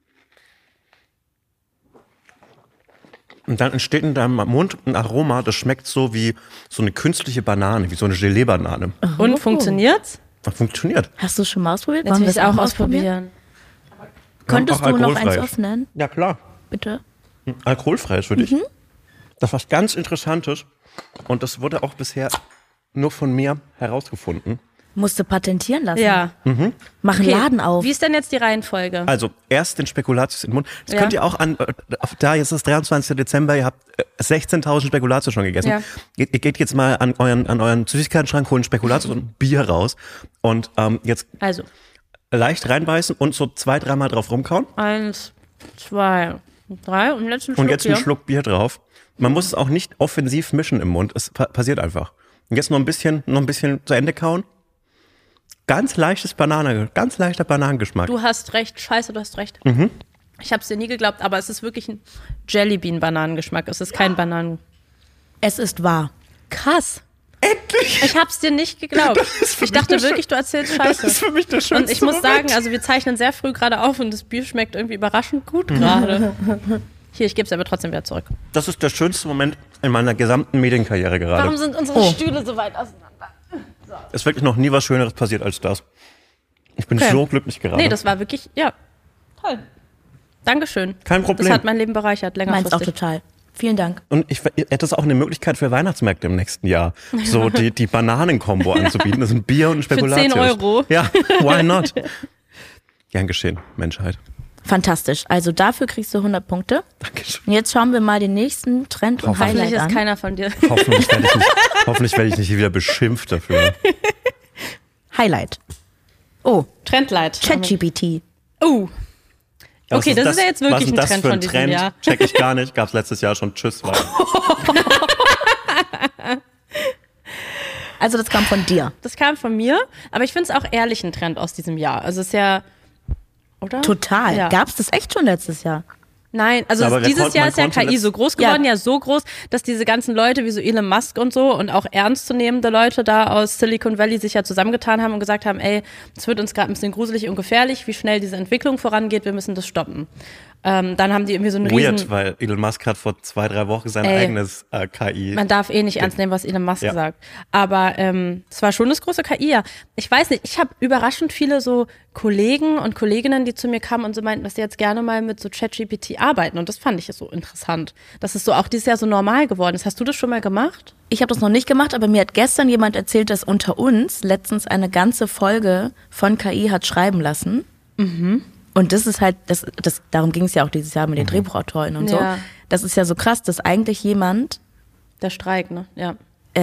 Und dann entsteht in deinem Mund ein Aroma, das schmeckt so wie so eine künstliche Banane, wie so eine Gelee-Banane. Und funktioniert's? Das funktioniert. Hast du es schon mal ausprobiert? Jetzt will ich es auch ausprobieren. Könntest du noch eins öffnen? Ja, klar. Bitte. Alkoholfreies für dich. Das ist was ganz Interessantes. Und das wurde auch bisher nur von mir herausgefunden. Musst du patentieren lassen. Ja. Mach einen Laden auf. Wie ist denn jetzt die Reihenfolge? Also erst den Spekulatius in den Mund. Das könnt ihr auch da jetzt ist 23. Dezember, ihr habt 16.000 Spekulatius schon gegessen. Ja. Ihr geht jetzt mal an euren Süßigkeiten-Schrank, holen Spekulatius und Bier raus. Und jetzt leicht reinbeißen und so 2-3 Mal drauf rumkauen. 1, 2, 3 und letzten Schluck. Und jetzt einen Schluck Bier drauf. Man muss es auch nicht offensiv mischen im Mund. Es passiert einfach. Und jetzt noch ein bisschen zu Ende kauen. Ganz leichter Bananengeschmack. Du hast recht, scheiße, du hast recht. Ich hab's dir nie geglaubt, aber es ist wirklich ein Jellybean-Bananengeschmack. Es ist kein Bananen. Es ist wahr. Krass. Endlich! Ich hab's dir nicht geglaubt. Ich dachte wirklich, du erzählst Scheiße. Das ist für mich der schönste Und ich muss Moment. sagen, also wir zeichnen sehr früh gerade auf und das Bier schmeckt irgendwie überraschend gut gerade. Hier, ich gebe es aber trotzdem wieder zurück. Das ist der schönste Moment in meiner gesamten Medienkarriere gerade. Warum sind unsere Stühle so weit auseinander? Es ist wirklich noch nie was Schöneres passiert als das. Ich bin so glücklich gerade. Nee, das war wirklich, toll. Dankeschön. Kein Problem. Das hat mein Leben bereichert, Meins längerfristig. auch total. Vielen Dank. Und hätte es auch eine Möglichkeit für Weihnachtsmärkte im nächsten Jahr, so die Bananen-Kombo anzubieten. Das sind Bier und ein Spekulatius. Für 10 Euro. Ja, why not? Gern geschehen, Menschheit. Fantastisch. Also dafür kriegst du 100 Punkte. Dankeschön. Und jetzt schauen wir mal den nächsten Trend und Hoffentlich Highlight ist an. keiner von dir. Hoffentlich werde ich nicht wieder beschimpft dafür. Highlight. Oh, Trendlight. ChatGPT. Oh. Okay, das ist ja jetzt wirklich ein was Trend für von diesem Trend? Jahr. Check ich gar nicht. Gab's letztes Jahr schon. Tschüss. Weiter. Also das kam von dir. Das kam von mir, aber ich finde es auch ehrlich ein Trend aus diesem Jahr. Also es ist ja, oder? Total. Ja. Gab's das echt schon letztes Jahr? Nein, also Aber dieses Jahr ist ja KI so groß geworden, Ja. so groß, dass diese ganzen Leute wie so Elon Musk und so und auch ernstzunehmende Leute da aus Silicon Valley sich ja zusammengetan haben und gesagt haben, ey, es wird uns gerade ein bisschen gruselig und gefährlich, wie schnell diese Entwicklung vorangeht, wir müssen das stoppen. Dann haben die irgendwie so einen riesen... Weird, weil Elon Musk hat vor 2-3 Wochen sein eigenes KI. Man darf nicht ernst nehmen, was Elon Musk sagt. Aber es war schon das große KI, ja. Ich weiß nicht, ich habe überraschend viele so Kollegen und Kolleginnen, die zu mir kamen und so meinten, dass sie jetzt gerne mal mit so ChatGPT arbeiten. Und das fand ich so interessant, dass es so auch dieses Jahr so normal geworden ist. Hast du das schon mal gemacht? Ich habe das noch nicht gemacht, aber mir hat gestern jemand erzählt, dass unter uns letztens eine ganze Folge von KI hat schreiben lassen. Und das ist halt, darum ging es ja auch dieses Jahr mit den Drehbuchautoren und so. Ja. Das ist ja so krass, dass eigentlich jemand, Der Streik, ne? Ja.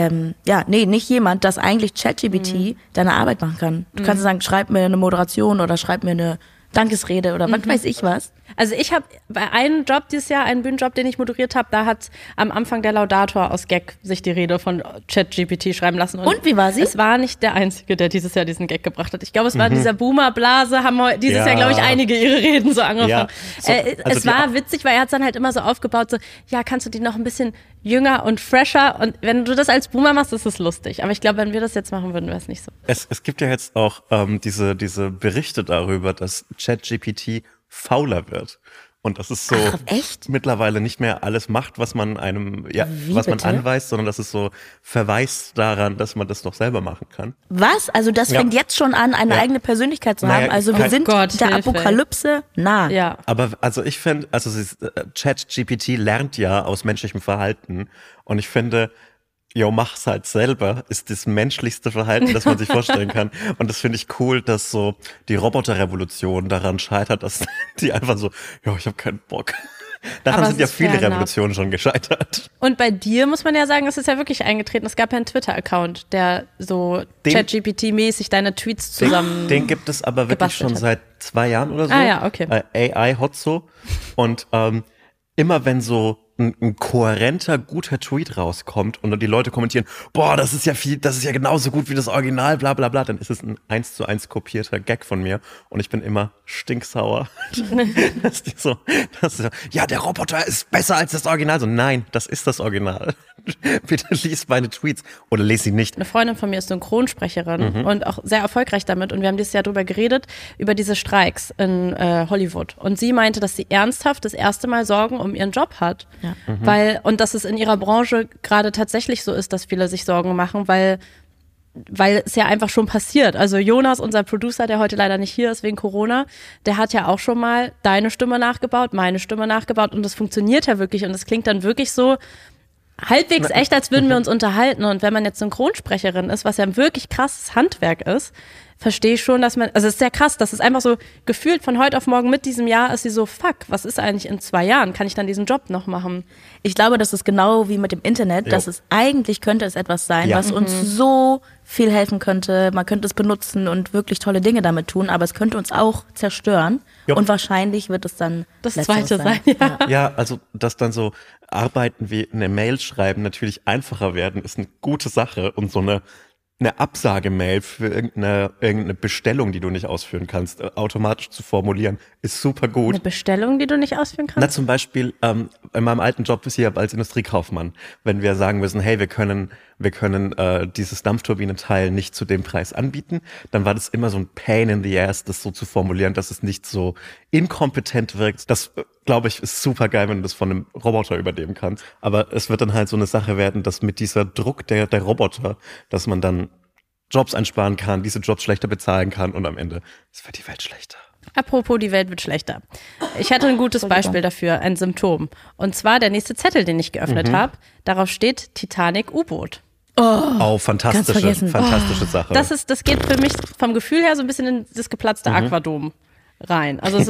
nicht jemand, dass eigentlich ChatGPT deine Arbeit machen kann. Du kannst sagen, schreib mir eine Moderation oder schreib mir eine Dankesrede oder was weiß ich was. Also ich habe bei einem Job dieses Jahr, einen Bühnenjob, den ich moderiert habe, da hat am Anfang der Laudator aus Gag sich die Rede von ChatGPT schreiben lassen. Und wie war sie? Es war nicht der Einzige, der dieses Jahr diesen Gag gebracht hat. Ich glaube, es war dieser Boomer-Blase, haben dieses Jahr, glaube ich, einige ihre Reden so angefangen. Ja. So, Es war witzig, weil er hat dann halt immer so aufgebaut, so, ja, kannst du die noch ein bisschen jünger und fresher? Und wenn du das als Boomer machst, ist es lustig. Aber ich glaube, wenn wir das jetzt machen würden, wäre es nicht so. Es gibt ja jetzt auch diese Berichte darüber, dass ChatGPT fauler wird. Und das ist so echt? mittlerweile nicht mehr alles macht, was man was man bitte? anweist, sondern das ist so verweist daran, dass man das doch selber machen kann. Was? Also das fängt jetzt schon an, eine eigene Persönlichkeit zu haben. Also wir sind Gott, der Hilfe. Apokalypse nah. Ja. Aber also ich finde, ChatGPT lernt ja aus menschlichem Verhalten und ich finde, mach's halt selber, ist das menschlichste Verhalten, das man sich vorstellen kann. Und das finde ich cool, dass so die Roboterrevolution daran scheitert, dass die einfach so, ich habe keinen Bock. Daran sind ja viele Revolutionen schon gescheitert. Und bei dir muss man ja sagen, es ist ja wirklich eingetreten. Es gab ja einen Twitter-Account, der so ChatGPT-mäßig deine Tweets zusammen Den gibt es aber wirklich schon seit 2 Jahren oder so. Ah ja, okay. AI Hotzo. Und immer wenn so ein kohärenter, guter Tweet rauskommt und die Leute kommentieren, boah, das ist ja genauso gut wie das Original, bla bla bla, dann ist es ein 1:1 kopierter Gag von mir und ich bin immer stinksauer. dass die so, ja, der Roboter ist besser als das Original. So, nein, das ist das Original. Bitte lies meine Tweets oder lese sie nicht. Eine Freundin von mir ist Synchronsprecherin und auch sehr erfolgreich damit und wir haben dieses Jahr drüber geredet, über diese Streiks in Hollywood und sie meinte, dass sie ernsthaft das erste Mal Sorgen um ihren Job hat. Ja. Und dass es in ihrer Branche gerade tatsächlich so ist, dass viele sich Sorgen machen, weil es ja einfach schon passiert. Also Jonas, unser Producer, der heute leider nicht hier ist wegen Corona, der hat ja auch schon mal deine Stimme nachgebaut, meine Stimme nachgebaut und das funktioniert ja wirklich und es klingt dann wirklich so halbwegs echt, als würden wir uns unterhalten und wenn man jetzt Synchronsprecherin ist, was ja ein wirklich krasses Handwerk ist, verstehe ich schon, dass man, also es ist sehr krass, das ist einfach so gefühlt von heute auf morgen mit diesem Jahr ist sie so, fuck, was ist eigentlich in 2 Jahren? Kann ich dann diesen Job noch machen? Ich glaube, das ist genau wie mit dem Internet, dass es eigentlich könnte es etwas sein, was uns so viel helfen könnte. Man könnte es benutzen und wirklich tolle Dinge damit tun, aber es könnte uns auch zerstören. Und wahrscheinlich wird es dann das Zweite sein. Ja, also dass dann so Arbeiten wie eine Mail schreiben natürlich einfacher werden, ist eine gute Sache und so eine Absagemail für irgendeine Bestellung, die du nicht ausführen kannst, automatisch zu formulieren, ist super gut. Eine Bestellung, die du nicht ausführen kannst? Na, zum Beispiel in meinem alten Job ist hier als Industriekaufmann, wenn wir sagen müssen, hey, wir können dieses Dampfturbinenteil nicht zu dem Preis anbieten, dann war das immer so ein Pain in the ass, das so zu formulieren, dass es nicht so inkompetent wirkt. Das, glaube ich, ist super geil, wenn du das von einem Roboter übernehmen kannst. Aber es wird dann halt so eine Sache werden, dass mit dieser Druck der Roboter, dass man dann Jobs einsparen kann, diese Jobs schlechter bezahlen kann und am Ende wird die Welt schlechter. Apropos, die Welt wird schlechter. Ich hatte ein gutes Beispiel dafür, ein Symptom. Und zwar der nächste Zettel, den ich geöffnet habe. Darauf steht Titanic U-Boot. Fantastische Sache. Das geht für mich vom Gefühl her so ein bisschen in das geplatzte Aquadom rein. Also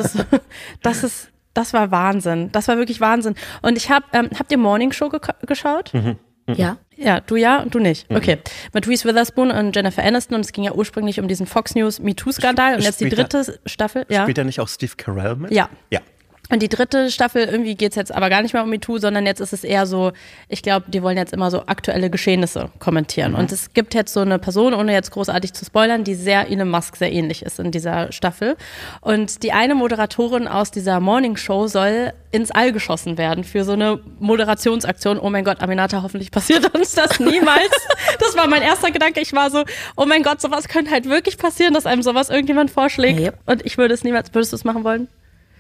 das war Wahnsinn. Das war wirklich Wahnsinn. Und habt ihr Morning Show geschaut? Ja. Ja, du ja und du nicht. Okay. Mit Reese Witherspoon und Jennifer Aniston und es ging ja ursprünglich um diesen Fox News MeToo-Skandal und jetzt die 3. Staffel. Ja. Spielt da nicht auch Steve Carell mit? Ja. Und die 3. Staffel, irgendwie geht's jetzt aber gar nicht mehr um MeToo, sondern jetzt ist es eher so, ich glaube, die wollen jetzt immer so aktuelle Geschehnisse kommentieren. Und es gibt jetzt so eine Person, ohne jetzt großartig zu spoilern, die sehr Elon Musk sehr ähnlich ist in dieser Staffel. Und die eine Moderatorin aus dieser Morning Show soll ins All geschossen werden für so eine Moderationsaktion. Oh mein Gott, Aminata, hoffentlich passiert uns das niemals. Das war mein erster Gedanke. Ich war so, oh mein Gott, sowas könnte halt wirklich passieren, dass einem sowas irgendjemand vorschlägt. Ja. Und ich würde es niemals, würdest du es machen wollen?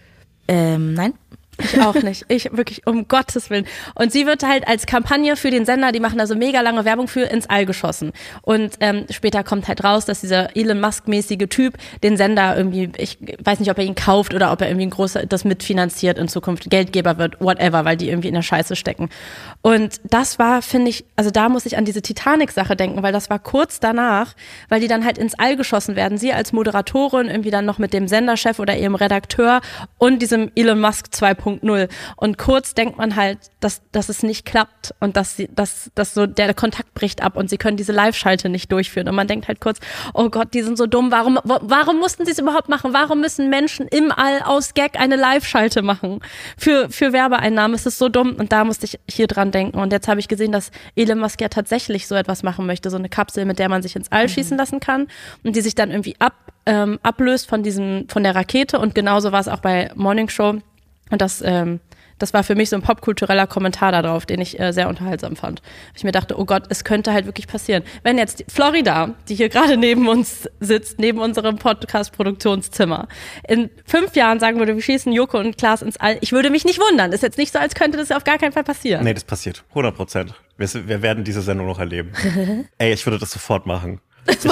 Nein. Ich auch nicht. Ich wirklich, um Gottes Willen. Und sie wird halt als Kampagne für den Sender, die machen da so mega lange Werbung für, ins All geschossen. Und später kommt halt raus, dass dieser Elon Musk-mäßige Typ den Sender irgendwie, ich weiß nicht, ob er ihn kauft oder ob er irgendwie ein großer, das mitfinanziert in Zukunft, Geldgeber wird, whatever, weil die irgendwie in der Scheiße stecken. Und das war, finde ich, also da muss ich an diese Titanic-Sache denken, weil das war kurz danach, weil die dann halt ins All geschossen werden. Sie als Moderatorin irgendwie dann noch mit dem Senderchef oder ihrem Redakteur und diesem Elon Musk 2.0. Und kurz denkt man halt, dass es nicht klappt und dass so der Kontakt bricht ab und sie können diese Live-Schalte nicht durchführen. Und man denkt halt kurz, oh Gott, die sind so dumm. Warum mussten sie es überhaupt machen? Warum müssen Menschen im All aus Gag eine Live-Schalte machen? Für Werbeeinnahmen ist es so dumm. Und da musste ich hier dran denken. Und jetzt habe ich gesehen, dass Elon Musk ja tatsächlich so etwas machen möchte. So eine Kapsel, mit der man sich ins All schießen lassen kann und die sich dann irgendwie ablöst von der Rakete. Und genauso war es auch bei Morning Show. Und das war für mich so ein popkultureller Kommentar darauf, den ich sehr unterhaltsam fand. Ich mir dachte, oh Gott, es könnte halt wirklich passieren. Wenn jetzt Florida, die hier gerade neben uns sitzt, neben unserem Podcast-Produktionszimmer, in 5 Jahren sagen würde, wir schießen Joko und Klaas ins All, ich würde mich nicht wundern. Ist jetzt nicht so, als könnte das auf gar keinen Fall passieren. Nee, das passiert. 100%. Wir werden diese Sendung noch erleben. Ey, ich würde das sofort machen.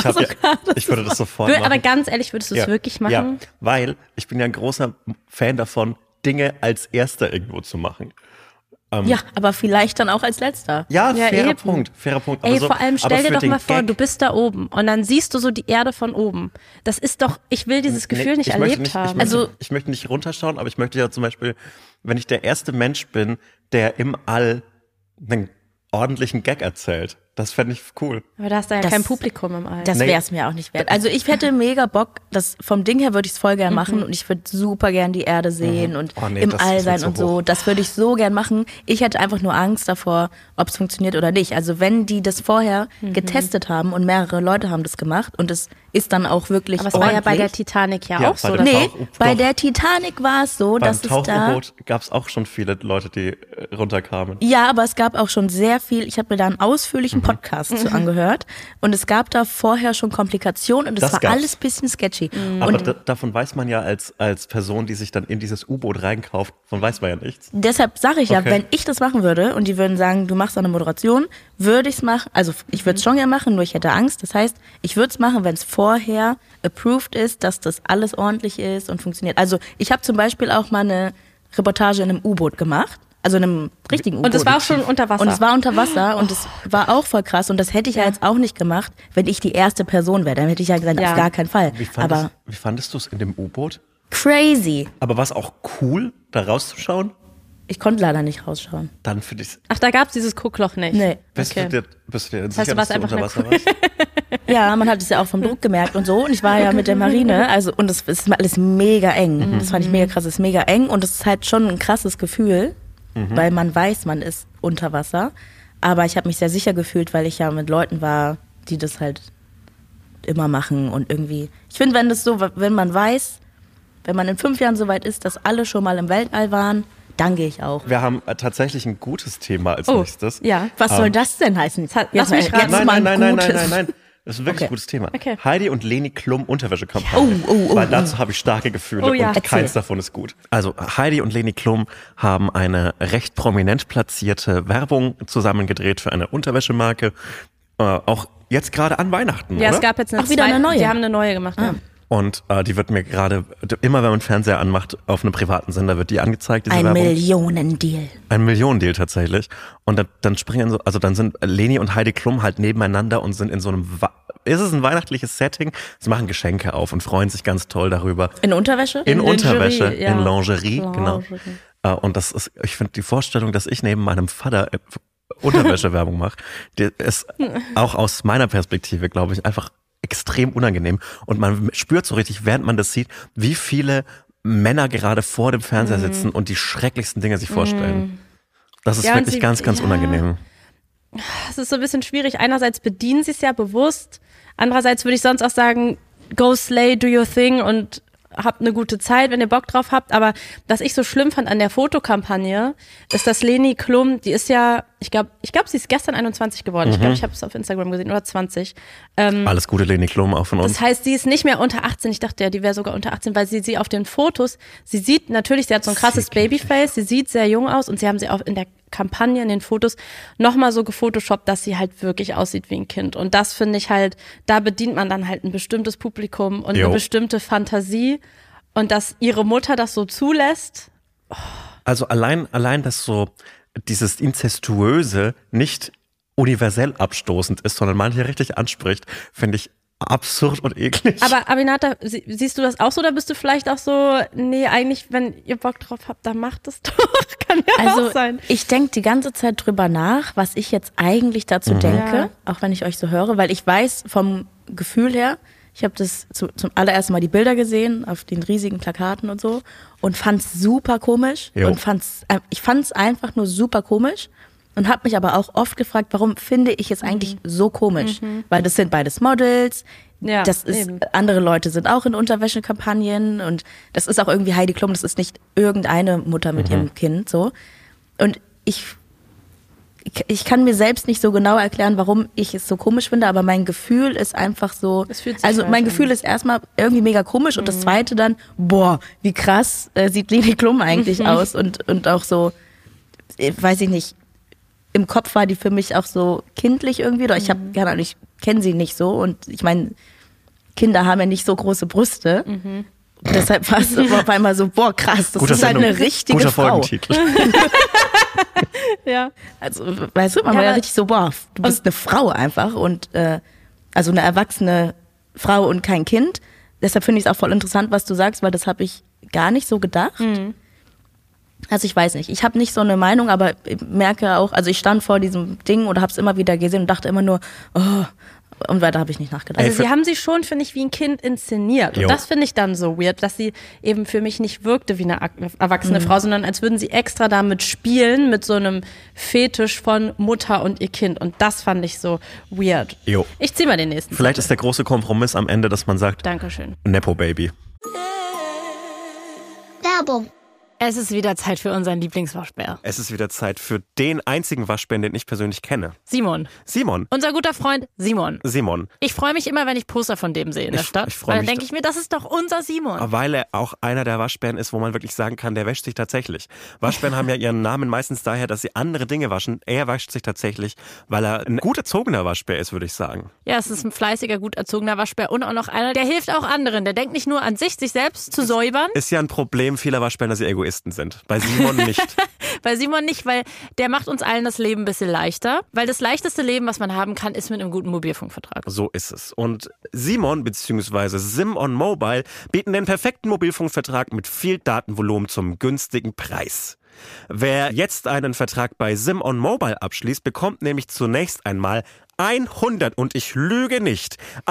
Ich würde das sofort machen. Aber ganz ehrlich, würdest du es wirklich machen? Ja, weil ich bin ja ein großer Fan davon, Dinge als Erster irgendwo zu machen. Ja, aber vielleicht dann auch als Letzter. Ja, fairer eben. Punkt. Aber Ey, vor allem stell dir doch mal vor, Gag, du bist da oben und dann siehst du so die Erde von oben. Das ist doch, ich will dieses Gefühl nicht erlebt haben. Ich möchte nicht runterschauen, aber ich möchte ja zum Beispiel, wenn ich der erste Mensch bin, der im All einen ordentlichen Gag erzählt. Das fände ich cool. Aber da hast du ja kein Publikum im All. Das wäre es mir auch nicht wert. Also ich hätte mega Bock, vom Ding her würde ich es voll gern machen und ich würde super gern die Erde sehen und im All sein und so. Das würde ich so gern machen. Ich hätte einfach nur Angst davor, ob es funktioniert oder nicht. Also wenn die das vorher getestet haben und mehrere Leute haben das gemacht und es ist dann auch wirklich aber es war ja bei der Titanic ja auch so. Bei der Titanic war es so, dass es da... Beim Tauchboot gab es auch schon viele Leute, die runterkamen. Ja, aber es gab auch schon sehr viel, ich habe mir da einen ausführlichen Podcast zu angehört und es gab da vorher schon Komplikationen und es war alles ein bisschen sketchy. Aber davon weiß man ja als Person, die sich dann in dieses U-Boot reinkauft, von weiß man ja nichts. Deshalb sage ich ja, wenn ich das machen würde und die würden sagen, du machst eine Moderation, würde ich es machen, also ich würde es schon gerne machen, nur ich hätte Angst. Das heißt, ich würde es machen, wenn es vorher approved ist, dass das alles ordentlich ist und funktioniert. Also ich habe zum Beispiel auch mal eine Reportage in einem U-Boot gemacht. Also in einem richtigen U-Boot. Und es war auch schon unter Wasser. Und es war unter Wasser und es war auch voll krass. Und das hätte ich ja jetzt auch nicht gemacht, wenn ich die erste Person wäre. Dann hätte ich ja gesagt, auf gar keinen Fall. Wie fandest du es in dem U-Boot? Crazy. Aber war es auch cool, da rauszuschauen? Ich konnte leider nicht rausschauen. Dann finde ich es... Ach, da gab es dieses Guckloch nicht? Nee. Bist du dir sicher, das heißt, dass du unter Wasser warst? Ja, man hat es ja auch vom Druck gemerkt und so. Und ich war ja mit der Marine, und es ist alles mega eng. Das fand ich mega krass, es ist mega eng und es ist halt schon ein krasses Gefühl, weil man weiß, man ist unter Wasser. Aber ich habe mich sehr sicher gefühlt, weil ich ja mit Leuten war, die das halt immer machen und irgendwie. Ich finde, wenn man weiß, wenn man in 5 Jahren so weit ist, dass alle schon mal im Weltall waren, dann gehe ich auch. Wir haben tatsächlich ein gutes Thema als nächstes. Ja. Was soll das denn heißen? Lass mich raten. Nein. Das ist wirklich ein gutes Thema. Okay. Heidi und Leni Klum Unterwäschekampagne. Weil dazu habe ich starke Gefühle und keins davon ist gut. Also Heidi und Leni Klum haben eine recht prominent platzierte Werbung zusammengedreht für eine Unterwäschemarke. Auch jetzt gerade an Weihnachten, ja, oder? Es gab jetzt wieder eine neue. Die haben eine neue gemacht, ja. Und die wird mir gerade, immer wenn man Fernseher anmacht, auf einem privaten Sender wird die angezeigt, diese Werbung. Millionendeal. Ein Millionendeal tatsächlich. Und dann springen dann sind Leni und Heidi Klum halt nebeneinander und sind in so einem, ist es ein weihnachtliches Setting? Sie machen Geschenke auf und freuen sich ganz toll darüber. In Unterwäsche? In Unterwäsche, ja. in Lingerie, genau. Und das ist, ich finde die Vorstellung, dass ich neben meinem Vater Unterwäschewerbung mache, die ist auch aus meiner Perspektive, glaube ich, einfach extrem unangenehm und man spürt so richtig, während man das sieht, wie viele Männer gerade vor dem Fernseher sitzen und die schrecklichsten Dinge sich vorstellen. Das ist wirklich ganz, ganz unangenehm. Es ist so ein bisschen schwierig. Einerseits bedienen sie es ja bewusst, andererseits würde ich sonst auch sagen, go slay, do your thing und habt eine gute Zeit, wenn ihr Bock drauf habt. Aber was ich so schlimm fand an der Fotokampagne, ist, dass Leni Klum, die ist ja, ich glaube, sie ist gestern 21 geworden. Ich glaube, ich habe es auf Instagram gesehen, oder 20. Alles Gute, Leni Klum, auch von uns. Das heißt, sie ist nicht mehr unter 18. Ich dachte ja, die wäre sogar unter 18, weil sie auf den Fotos, sie sieht natürlich, sie hat so ein krasses Babyface, sie sieht sehr jung aus und sie haben sie auch in der Kampagne, in den Fotos nochmal so gefotoshoppt, dass sie halt wirklich aussieht wie ein Kind. Und das finde ich halt, da bedient man dann halt ein bestimmtes Publikum und eine bestimmte Fantasie und dass ihre Mutter das so zulässt. Oh. Also allein, dass so dieses Inzestuöse nicht universell abstoßend ist, sondern manche richtig anspricht, finde ich absurd und eklig. Aber Aminata, siehst du das auch so oder bist du vielleicht auch so, nee, eigentlich, wenn ihr Bock drauf habt, dann macht es doch. Kann ja auch sein. Ich denke die ganze Zeit drüber nach, was ich jetzt eigentlich dazu denke, auch wenn ich euch so höre, weil ich weiß vom Gefühl her, ich habe das zum allerersten Mal die Bilder gesehen auf den riesigen Plakaten und so und fand's super komisch und ich fand's einfach nur super komisch. Und habe mich aber auch oft gefragt, warum finde ich es eigentlich so komisch? Weil das sind beides Models, andere Leute sind auch in Unterwäschekampagnen und das ist auch irgendwie Heidi Klum, das ist nicht irgendeine Mutter mit ihrem Kind so. Und ich kann mir selbst nicht so genau erklären, warum ich es so komisch finde, aber mein Gefühl ist einfach so, also mein Gefühl ist erstmal irgendwie mega komisch und das zweite dann, boah, wie krass sieht Leni Klum eigentlich aus und auch so, weiß ich nicht, im Kopf war die für mich auch so kindlich irgendwie, oder ich kenne sie nicht so und ich meine, Kinder haben ja nicht so große Brüste. Deshalb war es auf einmal so, boah krass, das ist halt eine richtige guter Frau. Folgentitel. Ja. Also, weißt du, man war ja richtig so, boah, du bist eine Frau einfach und also eine erwachsene Frau und kein Kind. Deshalb finde ich es auch voll interessant, was du sagst, weil das habe ich gar nicht so gedacht. Also ich weiß nicht, ich habe nicht so eine Meinung, aber ich merke auch, also ich stand vor diesem Ding oder habe es immer wieder gesehen und dachte immer nur, oh, und weiter habe ich nicht nachgedacht. Also sie haben sie schon, finde ich, wie ein Kind inszeniert. Und das finde ich dann so weird, dass sie eben für mich nicht wirkte wie eine erwachsene Frau, sondern als würden sie extra damit spielen, mit so einem Fetisch von Mutter und ihr Kind. Und das fand ich so weird. Jo. Ich zieh mal den nächsten. Vielleicht ist der große Kompromiss am Ende, dass man sagt, Dankeschön. Nepo-Baby. Werbung. Es ist wieder Zeit für unseren Lieblingswaschbär. Es ist wieder Zeit für den einzigen Waschbären, den ich persönlich kenne. Simon. Unser guter Freund Simon. Ich freue mich immer, wenn ich Poster von dem sehe in der Stadt. Weil dann denke ich mir, das ist doch unser Simon. Weil er auch einer der Waschbären ist, wo man wirklich sagen kann, der wäscht sich tatsächlich. Waschbären haben ja ihren Namen meistens daher, dass sie andere Dinge waschen. Er wäscht sich tatsächlich, weil er ein gut erzogener Waschbär ist, würde ich sagen. Ja, es ist ein fleißiger, gut erzogener Waschbär und auch noch einer, der hilft auch anderen. Der denkt nicht nur an sich selbst zu säubern. Ist ja ein Problem vieler Waschbären, dass sie Egoisten sind. Bei Simon nicht. Bei Simon nicht, weil der macht uns allen das Leben ein bisschen leichter. Weil das leichteste Leben, was man haben kann, ist mit einem guten Mobilfunkvertrag. So ist es. Und Simon bzw. Sim-On Mobile bieten den perfekten Mobilfunkvertrag mit viel Datenvolumen zum günstigen Preis. Wer jetzt einen Vertrag bei Sim-On Mobile abschließt, bekommt nämlich zunächst einmal 100, und ich lüge nicht,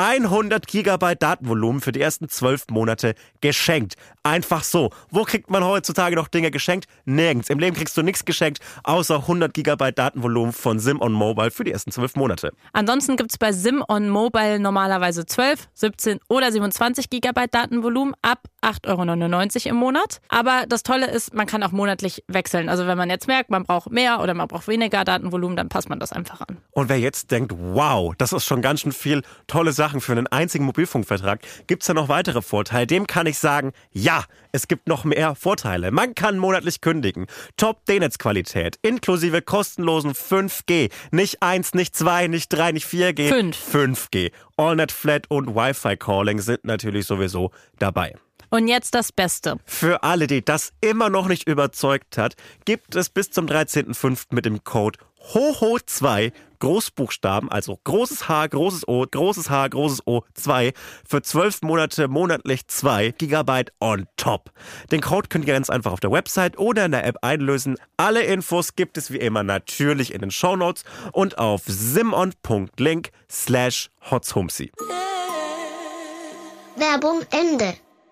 100 Gigabyte Datenvolumen für die ersten 12 Monate geschenkt. Einfach so. Wo kriegt man heutzutage noch Dinge geschenkt? Nirgends. Im Leben kriegst du nichts geschenkt, außer 100 Gigabyte Datenvolumen von Sim-On Mobile für die ersten 12 Monate. Ansonsten gibt's bei Sim-On Mobile normalerweise 12, 17 oder 27 Gigabyte Datenvolumen ab 8,99 € im Monat. Aber das Tolle ist, man kann auch monatlich wechseln. Also wenn man jetzt merkt, man braucht mehr oder man braucht weniger Datenvolumen, dann passt man das einfach an. Und wer jetzt denkt, wow, das ist schon ganz schön viel tolle Sachen für einen einzigen Mobilfunkvertrag, gibt's da noch weitere Vorteile? Dem kann ich sagen, ja, es gibt noch mehr Vorteile. Man kann monatlich kündigen. Top-D-Netz-Qualität, inklusive kostenlosen 5G. Nicht 1, nicht 2, nicht 3, nicht 4G. 5G. AllNet Flat und Wi-Fi-Calling sind natürlich sowieso dabei. Und jetzt das Beste. Für alle, die das immer noch nicht überzeugt hat, gibt es bis zum 13.05. mit dem Code HOHO2 Großbuchstaben, also großes H, großes O, großes H, großes O, 2 für 12 Monate monatlich 2 Gigabyte on top. Den Code könnt ihr ganz einfach auf der Website oder in der App einlösen. Alle Infos gibt es wie immer natürlich in den Shownotes und auf simon.link/hotzhumsi. Werbung Ende.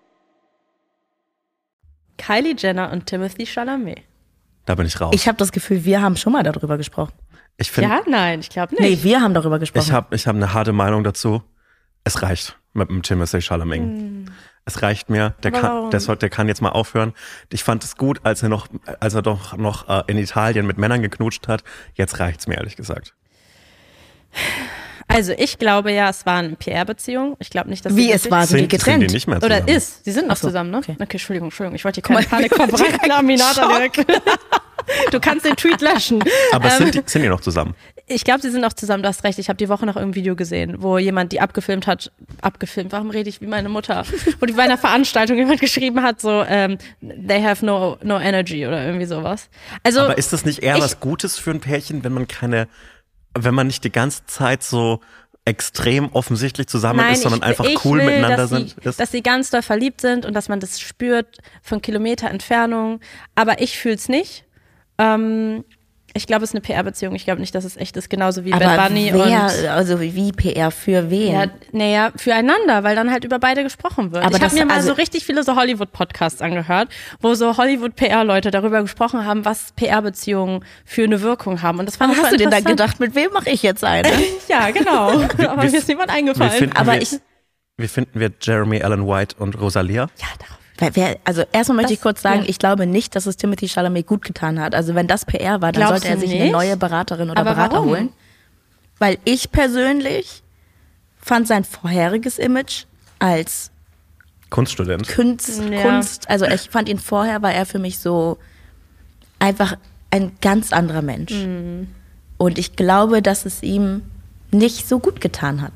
Kylie Jenner und Timothée Chalamet. Da bin ich raus. Ich habe das Gefühl, wir haben schon mal darüber gesprochen. Ich find, ja, nein, ich glaube nicht. Nee, wir haben darüber gesprochen. Ich hab eine harte Meinung dazu. Es reicht mit dem Timothée Chalamet. Es reicht mir. Der kann jetzt mal aufhören. Ich fand es gut, als er doch noch in Italien mit Männern geknutscht hat. Jetzt reicht's mir, ehrlich gesagt. Also ich glaube ja, es war eine PR-Beziehung. Ich glaube nicht, dass wie es war, sind die getrennt? Sind die nicht mehr zusammen? Oder ist. Sie sind noch zusammen, ne? Okay, Entschuldigung. Ich wollte hier keine Panik verbreiten. Aminata direkt. Du kannst den Tweet löschen. Aber sind die noch zusammen? Ich glaube, sie sind noch zusammen, du hast recht. Ich habe die Woche noch irgendein Video gesehen, wo jemand die abgefilmt, warum rede ich wie meine Mutter? Wo die bei einer Veranstaltung jemand geschrieben hat, so, they have no energy oder irgendwie sowas. Also, aber ist das nicht eher was Gutes für ein Pärchen, wenn man nicht die ganze Zeit so extrem offensichtlich zusammen ist, sondern einfach cool miteinander sind? Dass sie ganz doll verliebt sind und dass man das spürt von Kilometer Entfernung. Aber ich fühle es nicht. Ich glaube, es ist eine PR-Beziehung. Ich glaube nicht, dass es echt ist. Genauso wie Bad Bunny also wie PR für wen? Ja, naja, füreinander, weil dann halt über beide gesprochen wird. Aber ich habe mir mal so richtig viele so Hollywood-Podcasts angehört, wo so Hollywood-PR-Leute darüber gesprochen haben, was PR-Beziehungen für eine Wirkung haben. Und das fand ich hast du dir dann gedacht, mit wem mache ich jetzt eine? Ja, genau. Aber mir ist niemand eingefallen. Wie finden wir Jeremy Allen White und Rosalia? Ja, darauf. Also erstmal möchte ich kurz sagen, ich glaube nicht, dass es Timothée Chalamet gut getan hat. Also wenn das PR war, dann sollte er sich eine neue Beraterin oder Berater holen. Weil ich persönlich fand sein vorheriges Image als Kunststudent. Also ich fand ihn vorher, war er für mich so einfach ein ganz anderer Mensch. Und ich glaube, dass es ihm nicht so gut getan hat.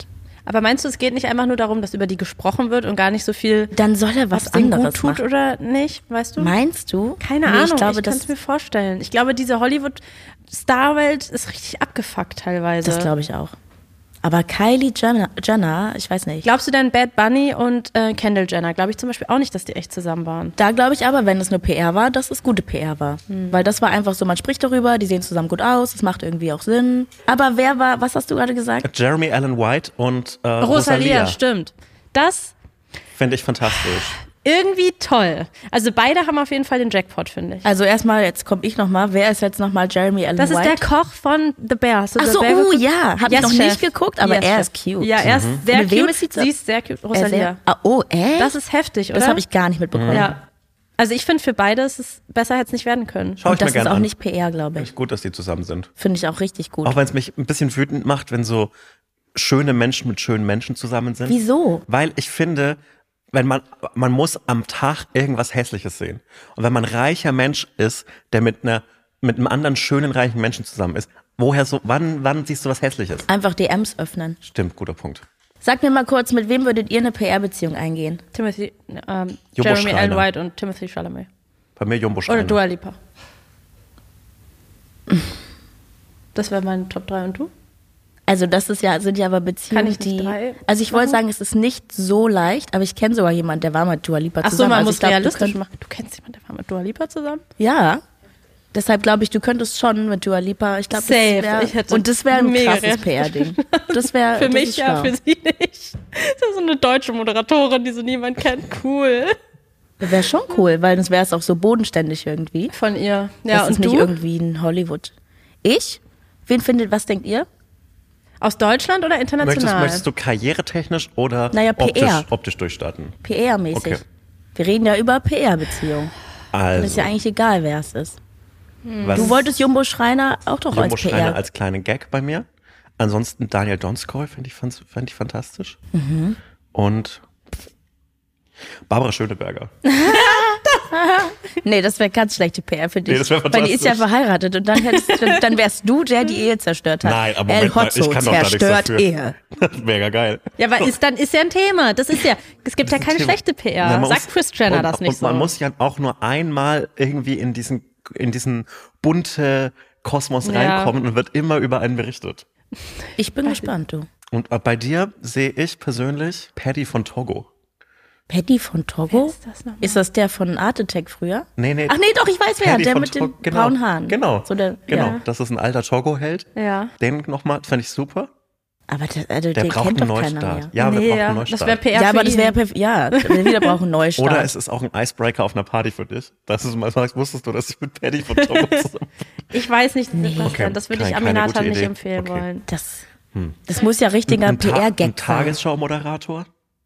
Aber meinst du, es geht nicht einfach nur darum, dass über die gesprochen wird und gar nicht so viel, Dann soll er was was denen anderes gut tut machen. oder nicht, weißt du? Meinst du? Keine Nee, Ahnung, ich glaube, ich kann es mir vorstellen. Ich glaube, diese Hollywood-Star-Welt ist richtig abgefuckt teilweise. das glaube ich auch. Aber Kylie Jenner, ich weiß nicht. Glaubst du denn Bad Bunny und Kendall Jenner? Glaube ich zum Beispiel auch nicht, dass die echt zusammen waren. Da glaube ich aber, wenn es nur PR war, dass es gute PR war. Weil das war einfach so, man spricht darüber, die sehen zusammen gut aus, es macht irgendwie auch Sinn. Aber wer war, was hast du gerade gesagt? Jeremy Allen White und Rosalia, stimmt. Das Finde ich fantastisch. irgendwie toll. Also beide haben auf jeden Fall den Jackpot, finde ich. Also erstmal, jetzt komme ich nochmal. Wer ist jetzt nochmal Jeremy Allen Das ist White? der Koch von The Bear. Hast du Ach The so, Bear geguckt? ja. Hab ich Yes, noch Chef. nicht geguckt, aber Yes, er Chef. ist cute. Ja, er ist sehr Mit wem cute. ist sie Sie ist sehr cute. Rosalia. Echt? Das ist heftig, oder? Das habe ich gar nicht mitbekommen. Ja. Also ich finde, für beide ist es besser hätte es nicht werden können. Schau ich Und mir das ist gerne auch an. nicht PR, glaube Finde ich. ich gut, dass die zusammen sind. Finde ich auch richtig gut. Auch wenn es mich ein bisschen wütend macht, wenn so schöne Menschen mit schönen Menschen zusammen sind. Wieso? Weil ich finde, wenn man muss am Tag irgendwas Hässliches sehen. Und wenn man ein reicher Mensch ist, der mit einem anderen schönen, reichen Menschen zusammen ist, wann siehst du was Hässliches? Einfach DMs öffnen. Stimmt, guter Punkt. Sag mir mal kurz, mit wem würdet ihr eine PR-Beziehung eingehen? Jeremy Schreiner. Allen White und Timothy Chalamet. Bei mir Jumbo Oder Schreiner. Dua Lipa. Das wäre mein Top 3 und du? Also das ist ja, sind ja aber Beziehungen, Kann ich nicht die... drei Also ich wollte machen? sagen, es ist nicht so leicht, aber ich kenne sogar jemanden, der war mit Dua Lipa Ach so, zusammen. man Also muss ich glaub, realistisch machen. Du kennst jemanden, der war mit Dua Lipa zusammen? Ja. Deshalb glaube ich, du könntest schon mit Dua Lipa, ich glaube, Safe. Ich hätte das wäre ein mega krasses PR-Ding. Das wäre Für das mich ist ja, schlau. für sie nicht. Das ist so eine deutsche Moderatorin, die so niemand kennt. Cool. Wäre schon cool, weil sonst wäre es auch so bodenständig irgendwie. Von ihr. Ja, das ist und nicht du? irgendwie ein Hollywood. Ich? Was denkt ihr? Aus Deutschland oder international? Möchtest du karrieretechnisch oder Naja, PR. optisch durchstarten? PR-mäßig. Okay. Wir reden ja über PR-Beziehungen. Also, Das ist ja eigentlich egal, wer es ist. was Du wolltest Jumbo Schreiner auch doch Jumbo als Schreiner PR. als kleinen Gag bei mir. Ansonsten Daniel Donskoy fand ich fantastisch. Mhm. Und Barbara Schöneberger. Nee, das wäre ganz schlechte PR für dich. Nee, das wär weil die ist ja fantastisch. verheiratet und dann wärst du der, die Ehe zerstört hat. Nein, aber El Moment mal, Hotzo ich kann doch gar nichts zerstört dafür. Ehe. Mega geil. Ja, aber dann ist ja ein Thema. Das ist ja, es gibt ja keine Thema. schlechte PR. Na, man Sagt muss- Kris Jenner und, das nicht und so. man muss ja auch nur einmal irgendwie in diesen bunte Kosmos Ja. reinkommen und wird immer über einen berichtet. Ich bin gespannt, du. Und bei dir sehe ich persönlich Paddy von Togo. Paddy von Togo? ist das nochmal? Ist das der von Art Attack früher? Nee. Ach nee, doch, ich weiß wer. Paddy Der von mit den Togo, genau. braunen Haaren. Genau, So der, genau. Ja. Das ist ein alter Togo-Held. Ja. Den nochmal, fand ich super. Aber Der den braucht kennt einen doch keiner Neustart. mehr. Ja, wir Nee, brauchen ja. einen Das Neustart. wäre PR Ja, für aber das ihn. wäre wir wieder brauchen einen Neustart. Oder es ist auch ein Icebreaker auf einer Party für dich. Das ist mal, wusstest du, dass ich mit Paddy von Togo zusammen Ich weiß nicht, Okay, das würde ich keine Aminata gute nicht Idee. empfehlen Okay. wollen. Das muss ja richtiger Ein PR-Gag sein. Tagesschau-Moderator?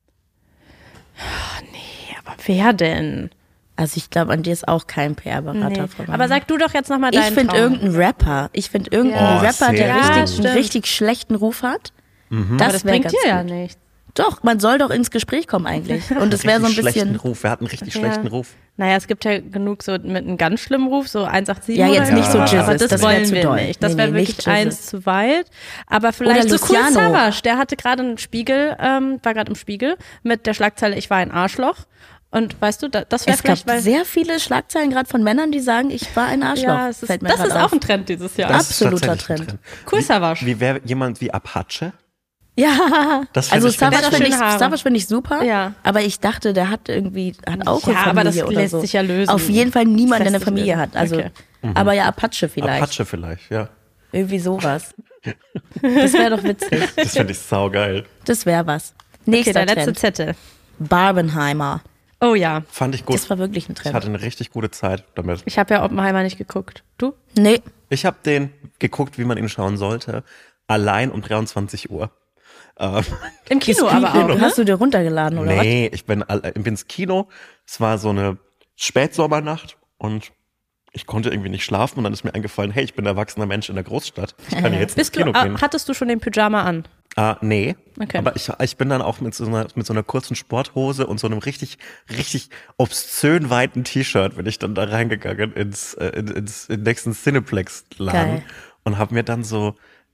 Aber wer denn? Also ich glaube, an dir ist auch kein PR-Berater voran. Aber sag du doch jetzt nochmal ich deinen finde Traum. irgendeinen Rapper. Ich finde irgendeinen Ja. Rapper, Oh, der safe. einen stimmt. richtig schlechten Ruf hat. Mhm. Das, Aber das wäre bringt ganz dir ja gut. nichts. Doch, man soll doch ins Gespräch kommen eigentlich. Und es wäre so ein Richtig schlechten bisschen... Ruf. Wer hat einen richtig Ja. schlechten Ruf? Naja, es gibt ja genug so mit einem ganz schlimmen Ruf, so 187 Ja, jetzt oder nicht so sowas, Jesus, aber das das wär wollen zu wir doll. nicht. Das Nee, wäre nee, wirklich nicht Jesus. eins zu weit. Aber vielleicht Oder so Cool Luciano. Savage, der hatte gerade einen Spiegel, war gerade im Spiegel mit der Schlagzeile, ich war ein Arschloch. Und weißt du, das wäre Es gab vielleicht, weil... sehr viele Schlagzeilen gerade von Männern, die sagen, ich war ein Arschloch. Ja, es ist, Fällt mir das grad ist auf. auch ein Trend dieses Jahr. Das ist Absoluter tatsächlich ein Trend. Cool Savage. Wie wäre jemand wie Apache? Ja, Das find also ich ganz Savage schön. finde ich super, Ja. aber ich dachte, der hat auch eine Ja, Familie aber das oder lässt so. sich ja lösen. Auf jeden Fall niemand, der eine lässt sich Familie lösen. hat. Also, Okay. aber ja, Apache vielleicht. Apache vielleicht, ja. Irgendwie sowas. Das wäre doch witzig. Das finde ich saugeil. Das wäre was. Okay, Nächster der letzte Trend. Zettel. Barbenheimer. Oh ja, Fand ich gut. Das war wirklich ein Ich Trend. hatte eine richtig gute Zeit damit. ich habe ja Oppenheimer nicht geguckt. Du? Nee, Ich habe den geguckt, wie man ihn schauen sollte, allein um 23 Uhr. Im Kino aber auch, ne? Hast du dir runtergeladen oder was? Nee, ich bin ins Kino. Es war so eine Spätsommernacht und ich konnte irgendwie nicht schlafen und dann ist mir eingefallen, hey, ich bin ein erwachsener Mensch in der Großstadt. Ich kann ja jetzt ins Bist du, Kino gehen. hattest du schon den Pyjama an? Nee, Okay. aber ich bin dann auch mit so einer kurzen Sporthose und so einem richtig obszön weiten T-Shirt bin ich dann da reingegangen ins nächsten Cineplex-Laden Geil. und habe mir dann so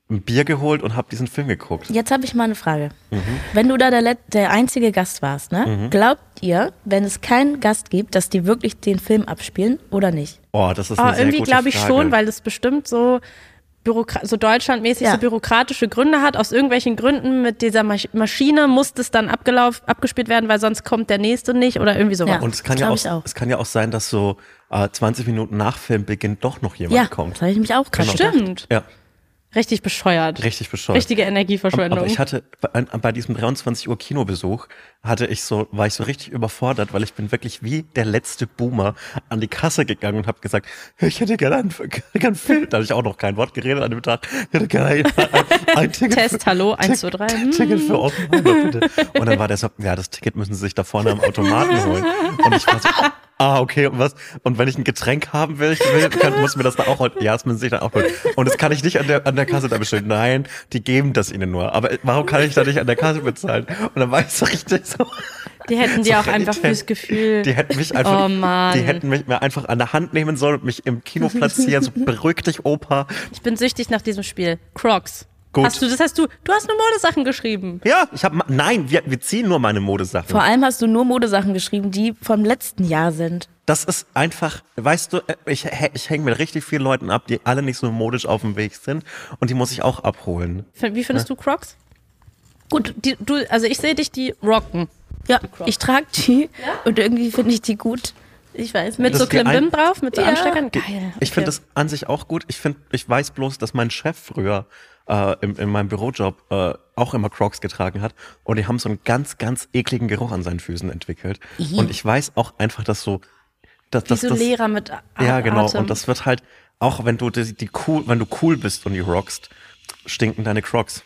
ein Bier geholt und habe diesen Film geguckt. Jetzt habe ich mal eine Frage. Wenn du da der einzige Gast warst, ne? Glaubt ihr, wenn es keinen Gast gibt, dass die wirklich den Film abspielen oder nicht? Oh, das ist eine sehr irgendwie gute glaube ich Frage. schon, weil es bestimmt so deutschlandmäßig so bürokratische Gründe hat. Aus irgendwelchen Gründen mit dieser Maschine muss das dann abgespielt werden, weil sonst kommt der nächste nicht oder irgendwie sowas. Ja. Und es kann ja auch sein, dass so 20 Minuten nach Filmbeginn doch noch jemand kommt. Das habe ich mich auch gerade Genau. Stimmt. Ja. Richtig bescheuert. Richtige Energieverschwendung. Aber ich hatte bei diesem 23 Uhr Kinobesuch war ich so richtig überfordert, weil ich bin wirklich wie der letzte Boomer an die Kasse gegangen und habe gesagt, ich hätte gerne einen Film. Da hatte ich auch noch kein Wort geredet an dem Tag. Ich hätte gerne ein Ticket. Test, hallo, 1, 2, 3. Ticket für Oppenheimer, bitte. Und dann war der so, ja, das Ticket müssen Sie sich da vorne am Automaten holen. Und ich war so, okay, und was? Und wenn ich ein Getränk haben will, muss mir das da auch holen. Ja, das müssen Sie sich dann auch holen. Und das kann ich nicht an der Kasse da bestellen. Nein, die geben das Ihnen nur. Aber warum kann ich da nicht an der Kasse bezahlen? Und dann war ich so richtig so. Die hätten dir auch einfach fürs Gefühl. Die hätten mich mir einfach an der Hand nehmen sollen und mich im Kino platzieren. So, beruhig dich, Opa. Ich bin süchtig nach diesem Spiel. Crocs. Gut. Du hast nur Modesachen geschrieben. Ja, wir ziehen nur meine Modesachen. Vor allem hast du nur Modesachen geschrieben, die vom letzten Jahr sind. Das ist einfach, weißt du, ich hänge mit richtig vielen Leuten ab, die alle nicht so modisch auf dem Weg sind und die muss ich auch abholen. Wie findest du Crocs? Gut, also ich sehe dich die rocken. Ja, ich trage die und irgendwie finde ich die gut. Ich weiß nicht. Mit so Klimbim drauf, mit so Ansteckern? Geil. Ich finde das an sich auch gut. Ich weiß bloß, dass mein Chef früher in meinem Bürojob auch immer Crocs getragen hat und die haben so einen ganz, ganz ekligen Geruch an seinen Füßen entwickelt. Und ich weiß auch einfach, dass so Lehrer mit Atem. Ja, genau. Und das wird halt, auch wenn du wenn du cool bist und die rockst, stinken deine Crocs.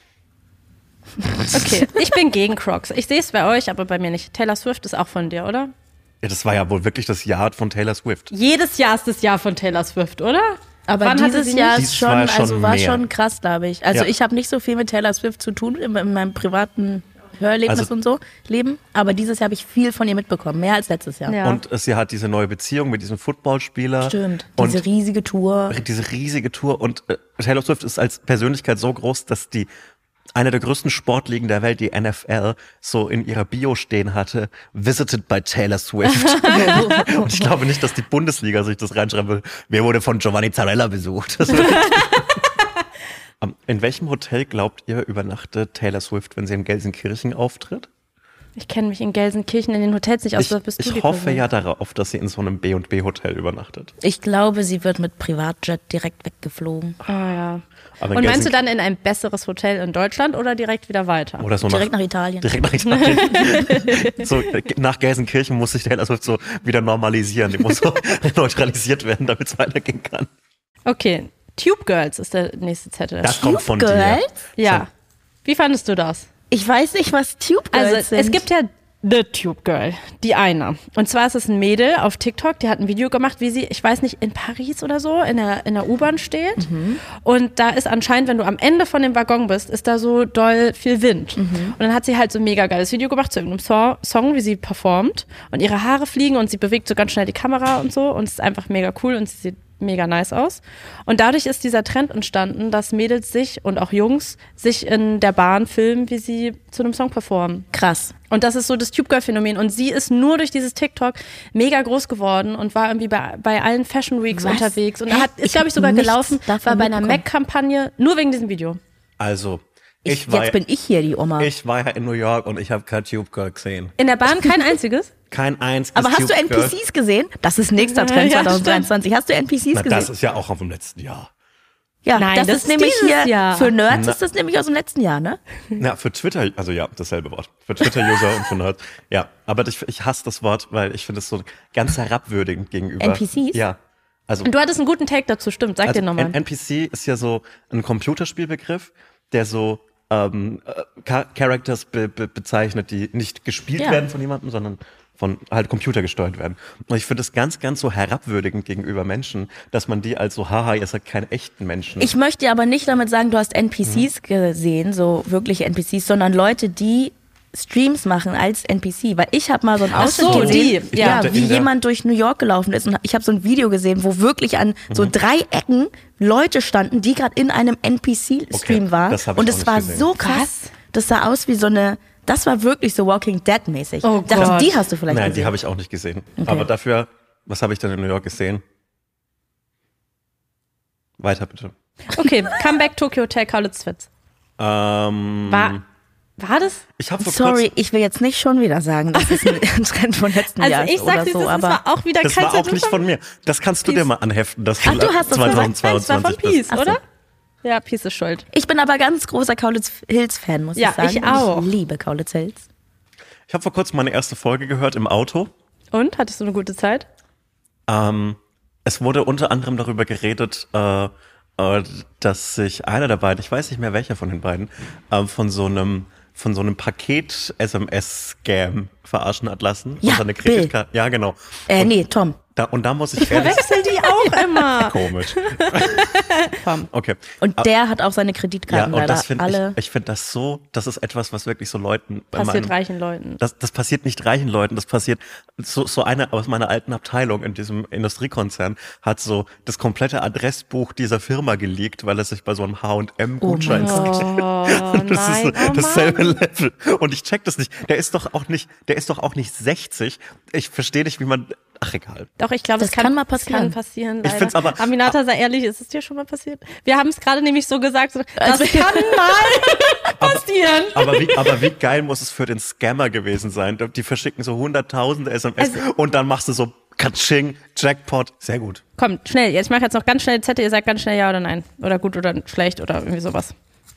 Okay, ich bin gegen Crocs. Ich sehe es bei euch, aber bei mir nicht. Taylor Swift ist auch von dir, oder? Ja, das war ja wohl wirklich das Jahr von Taylor Swift. Jedes Jahr ist das Jahr von Taylor Swift, oder? Aber Wann dieses Jahr ist war mehr. schon krass, glaube ich. Also ich habe nicht so viel mit Taylor Swift zu tun in meinem privaten Hörerlebnis und so Leben, aber dieses Jahr habe ich viel von ihr mitbekommen, mehr als letztes Jahr. Ja. Und sie hat diese neue Beziehung mit diesem Footballspieler. Stimmt, und diese riesige Tour. Und Taylor Swift ist als Persönlichkeit so groß, dass die eine der größten Sportligen der Welt, die NFL, so in ihrer Bio stehen hatte, visited by Taylor Swift. Und ich glaube nicht, dass die Bundesliga sich das reinschreiben will. Wer wurde von Giovanni Zarella besucht? In welchem Hotel, glaubt ihr, übernachtet Taylor Swift, wenn sie in Gelsenkirchen auftritt? Ich kenne mich in Gelsenkirchen in den Hotels nicht aus. Ich hoffe ja darauf, dass sie in so einem B&B-Hotel übernachtet. Ich glaube, sie wird mit Privatjet direkt weggeflogen. Ja. Und meinst du dann in ein besseres Hotel in Deutschland oder direkt wieder weiter? Oder so direkt nach Italien. Direkt nach Italien. So, nach Gelsenkirchen muss sich Taylor Swift so wieder normalisieren. Die muss so neutralisiert werden, damit es weitergehen kann. Okay, Tube Girls ist der nächste Zettel. Das kommt von dir. Girls? Ja. Wie fandest du das? Ich weiß nicht, was Tube Girls sind. Es gibt ja The Tube Girl, die eine. Und zwar ist es ein Mädel auf TikTok, die hat ein Video gemacht, wie sie, ich weiß nicht, in Paris oder so, in der U-Bahn steht. Und da ist anscheinend, wenn du am Ende von dem Waggon bist, ist da so doll viel Wind. Und dann hat sie halt so ein mega geiles Video gemacht zu irgendeinem Song, wie sie performt. Und ihre Haare fliegen und sie bewegt so ganz schnell die Kamera und so. Und es ist einfach mega cool und sie sieht mega nice aus. Und dadurch ist dieser Trend entstanden, dass Mädels und auch Jungs sich in der Bahn filmen, wie sie zu einem Song performen. Krass. Und das ist so das Tube-Girl-Phänomen. Und sie ist nur durch dieses TikTok mega groß geworden und war irgendwie bei allen Fashion Weeks unterwegs. Und ist, glaube ich, sogar gelaufen, war bei einer MAC-Kampagne, nur wegen diesem Video. Also, jetzt bin ich hier die Oma. Ich war ja in New York und ich habe kein Tube Girl gesehen. In der Bahn kein einziges? Kein einziges. Aber hast du NPCs gesehen? Das ist nächster Trend 2023. Hast du NPCs gesehen? Das ist ja auch auf dem letzten Jahr. Ja, nein, das ist nämlich dieses hier, Jahr. für Nerds ist das nämlich aus dem letzten Jahr, ne? Ja, für Twitter, also ja, dasselbe Wort. Für Twitter-User und für Nerds. Ja, aber ich hasse das Wort, weil ich finde es so ganz herabwürdigend gegenüber. NPCs? Ja. Also, Und du hattest einen guten Take dazu, stimmt, sag dir nochmal. NPC ist ja so ein Computerspielbegriff, der so Characters bezeichnet, die nicht gespielt werden von jemandem, sondern von halt computergesteuert werden. Und ich finde es ganz, ganz so herabwürdigend gegenüber Menschen, dass man die als so, haha, ihr seid keine echten Menschen. Ich möchte aber nicht damit sagen, du hast NPCs gesehen, so wirkliche NPCs, sondern Leute, die Streams machen als NPC, weil ich habe mal so einen Ausschnitt gesehen, wie jemand durch New York gelaufen ist und ich habe so ein Video gesehen, wo wirklich an so 3 Ecken Leute standen, die gerade in einem NPC-Stream waren und es war gesehen. So krass, das sah aus wie so eine, das war wirklich so Walking Dead mäßig. Oh ich dachte, die hast du vielleicht gesehen. Nein, die habe ich auch nicht gesehen. Okay. Aber dafür, was habe ich denn in New York gesehen? Weiter bitte. Okay, Comeback Tokyo Hotel Kaulitz-Zwitz. War das? Ich will jetzt nicht schon wieder sagen, das ist ein Trend von letzten Jahr ich sag dir, das war auch wieder das kein war auch nicht von mir. Das kannst du dir mal anheften, dass du hast 2022 das war von Peace, bist. oder? Ja, Peace ist schuld. Ich bin aber ganz großer Kaulitz Hills-Fan, muss ich sagen. Ja, ich auch. Ich liebe Kaulitz Hills. Ich habe vor kurzem meine erste Folge gehört im Auto. Und? Hattest du eine gute Zeit? Es wurde unter anderem darüber geredet, dass sich einer der beiden, ich weiß nicht mehr welcher von den beiden, von so einem Paket-SMS-Scam verarschen hat lassen. Ja, seine Kreditkarte. Ja, genau. Nee, Tom. Da muss ich verwechsel die auch immer. Komisch. Okay. Und der hat auch seine Kreditkarten leider alle. Ich finde das so, das ist etwas, was wirklich so Leuten passiert reichen Leuten. Das passiert nicht reichen Leuten, das passiert so eine aus meiner alten Abteilung in diesem Industriekonzern hat so das komplette Adressbuch dieser Firma geleakt, weil er sich bei so einem H&M-Gutschein und das ist dasselbe Level. Und ich check das nicht. Der ist doch auch nicht 60. Ich verstehe nicht, wie man. Ach, egal. Doch, ich glaube, das kann mal passieren. Ich find's aber. Aminata, sei ehrlich, ist es dir schon mal passiert? Wir haben es gerade nämlich so gesagt, das kann mal passieren. Aber wie geil muss es für den Scammer gewesen sein? Die verschicken so 100.000 SMS und dann machst du so Katsching, Jackpot. Sehr gut. Komm, schnell. Ich mache jetzt noch ganz schnell Zettel. Ihr sagt ganz schnell ja oder nein. Oder gut oder schlecht oder irgendwie sowas.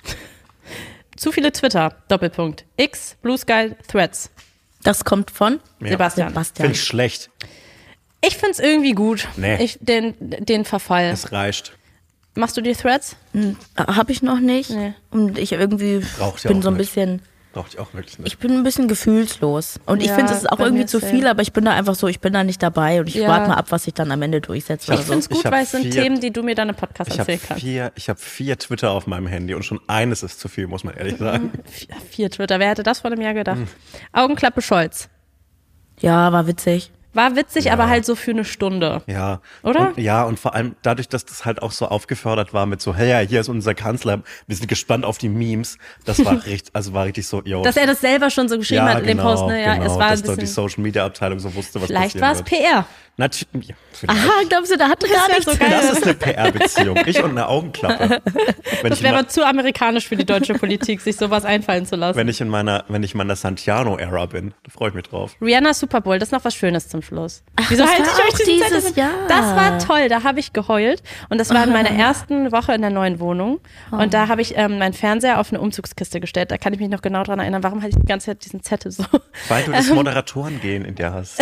Zu viele Twitter, Doppelpunkt. X, Blue Sky, Threads. Das kommt von Sebastian. Finde ich schlecht. Ich find's irgendwie gut. Nee. Den Verfall. Es reicht. Machst du die Threads? Habe ich noch nicht. Nee. Und ich irgendwie bin so ein bisschen. Braucht ich auch wirklich nicht. Ich bin ein bisschen gefühlslos. Und ich finde, es ist auch irgendwie zu viel, aber ich bin da einfach so, ich bin da nicht dabei und ich warte mal ab, was sich dann am Ende durchsetzt. Ich finde es gut, weil es sind Themen, die du mir dann im Podcast erzählen kannst. Ich habe 4 Twitter auf meinem Handy und schon eines ist zu viel, muss man ehrlich sagen. 4 Twitter, wer hätte das vor einem Jahr gedacht? Augenklappe Scholz. Ja, war witzig. War witzig, aber halt so für eine Stunde. Ja. Oder? Und vor allem dadurch, dass das halt auch so aufgefördert war mit so, hey, ja, hier ist unser Kanzler, wir sind gespannt auf die Memes. Das war richtig so, yo. Dass er das selber schon so geschrieben hat in dem Post, ne? Ja, genau, es war dass ein bisschen, die Social Media Abteilung so wusste, was vielleicht passieren war es PR. Natürlich. Aha, glaubst du, da hatte gar nichts. So geil. Das ist eine PR-Beziehung. Ich und eine Augenklappe. Das wäre zu amerikanisch für die deutsche Politik, sich sowas einfallen zu lassen. Wenn ich in meiner Santiano-Ära bin, da freue ich mich drauf. Rihanna Super Bowl, das ist noch was Schönes zum Schluss. Wieso halte ich euch dieses Jahr? Das war toll, da habe ich geheult. Und das war in meiner ersten Woche in der neuen Wohnung. Und da habe ich meinen Fernseher auf eine Umzugskiste gestellt. Da kann ich mich noch genau dran erinnern, warum hatte ich die ganze Zeit diesen Zettel so. Weil du das Moderatoren-Gehen in dir hast.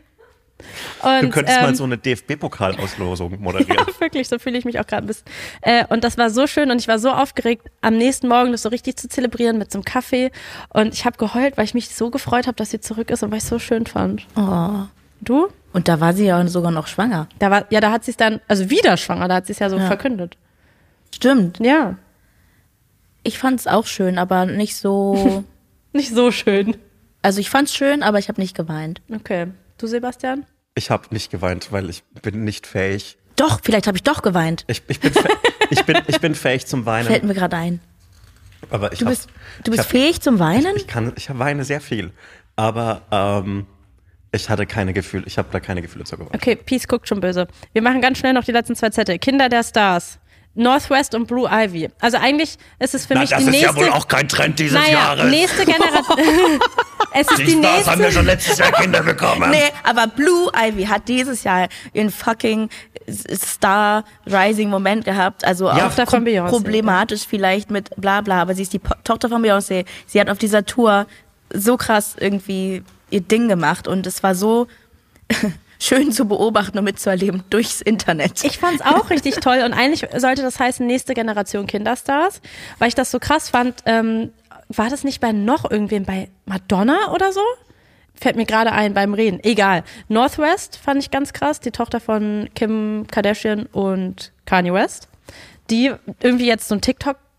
Und, du könntest mal so eine DFB-Pokal-Auslosung moderieren. Ja, wirklich, so fühle ich mich auch gerade ein bisschen. Und das war so schön und ich war so aufgeregt, am nächsten Morgen das so richtig zu zelebrieren mit so einem Kaffee. Und ich habe geheult, weil ich mich so gefreut habe, dass sie zurück ist und weil ich es so schön fand. Oh. Du? Und da war sie ja sogar noch schwanger. Da hat sie es dann, also wieder schwanger, da hat sie es ja so verkündet. Stimmt. Ja. Ich fand es auch schön, aber nicht so... Nicht so schön. Also ich fand es schön, aber ich habe nicht geweint. Okay. Du, Sebastian? Ich habe nicht geweint, weil ich bin nicht fähig. Doch, vielleicht habe ich doch geweint. Ich bin fähig zum Weinen. Fällt mir gerade ein. Aber du bist fähig zum Weinen? Ich weine sehr viel. Aber ich hatte keine Gefühle. Ich habe da keine Gefühle zu geweint. Okay, Peace guckt schon böse. Wir machen ganz schnell noch die letzten 2 Zettel. Kinder der Stars. Northwest und Blue Ivy. Also eigentlich ist es für mich die nächste... Das ist ja wohl auch kein Trend dieses Jahres. Nächste Generation... Es ist die nächste... haben wir schon letztes Jahr Kinder bekommen. Nee, aber Blue Ivy hat dieses Jahr ihren fucking Star-Rising-Moment gehabt. Also auch problematisch vielleicht mit bla bla, aber sie ist die Tochter von Beyoncé. Sie hat auf dieser Tour so krass irgendwie ihr Ding gemacht und es war so... schön zu beobachten und mitzuerleben durchs Internet. Ich fand's auch richtig toll und eigentlich sollte das heißen nächste Generation Kinderstars, weil ich das so krass fand. War das nicht bei noch irgendwem, bei Madonna oder so? Fällt mir gerade ein beim Reden. Egal. Northwest fand ich ganz krass, die Tochter von Kim Kardashian und Kanye West, die irgendwie jetzt so ein TikTok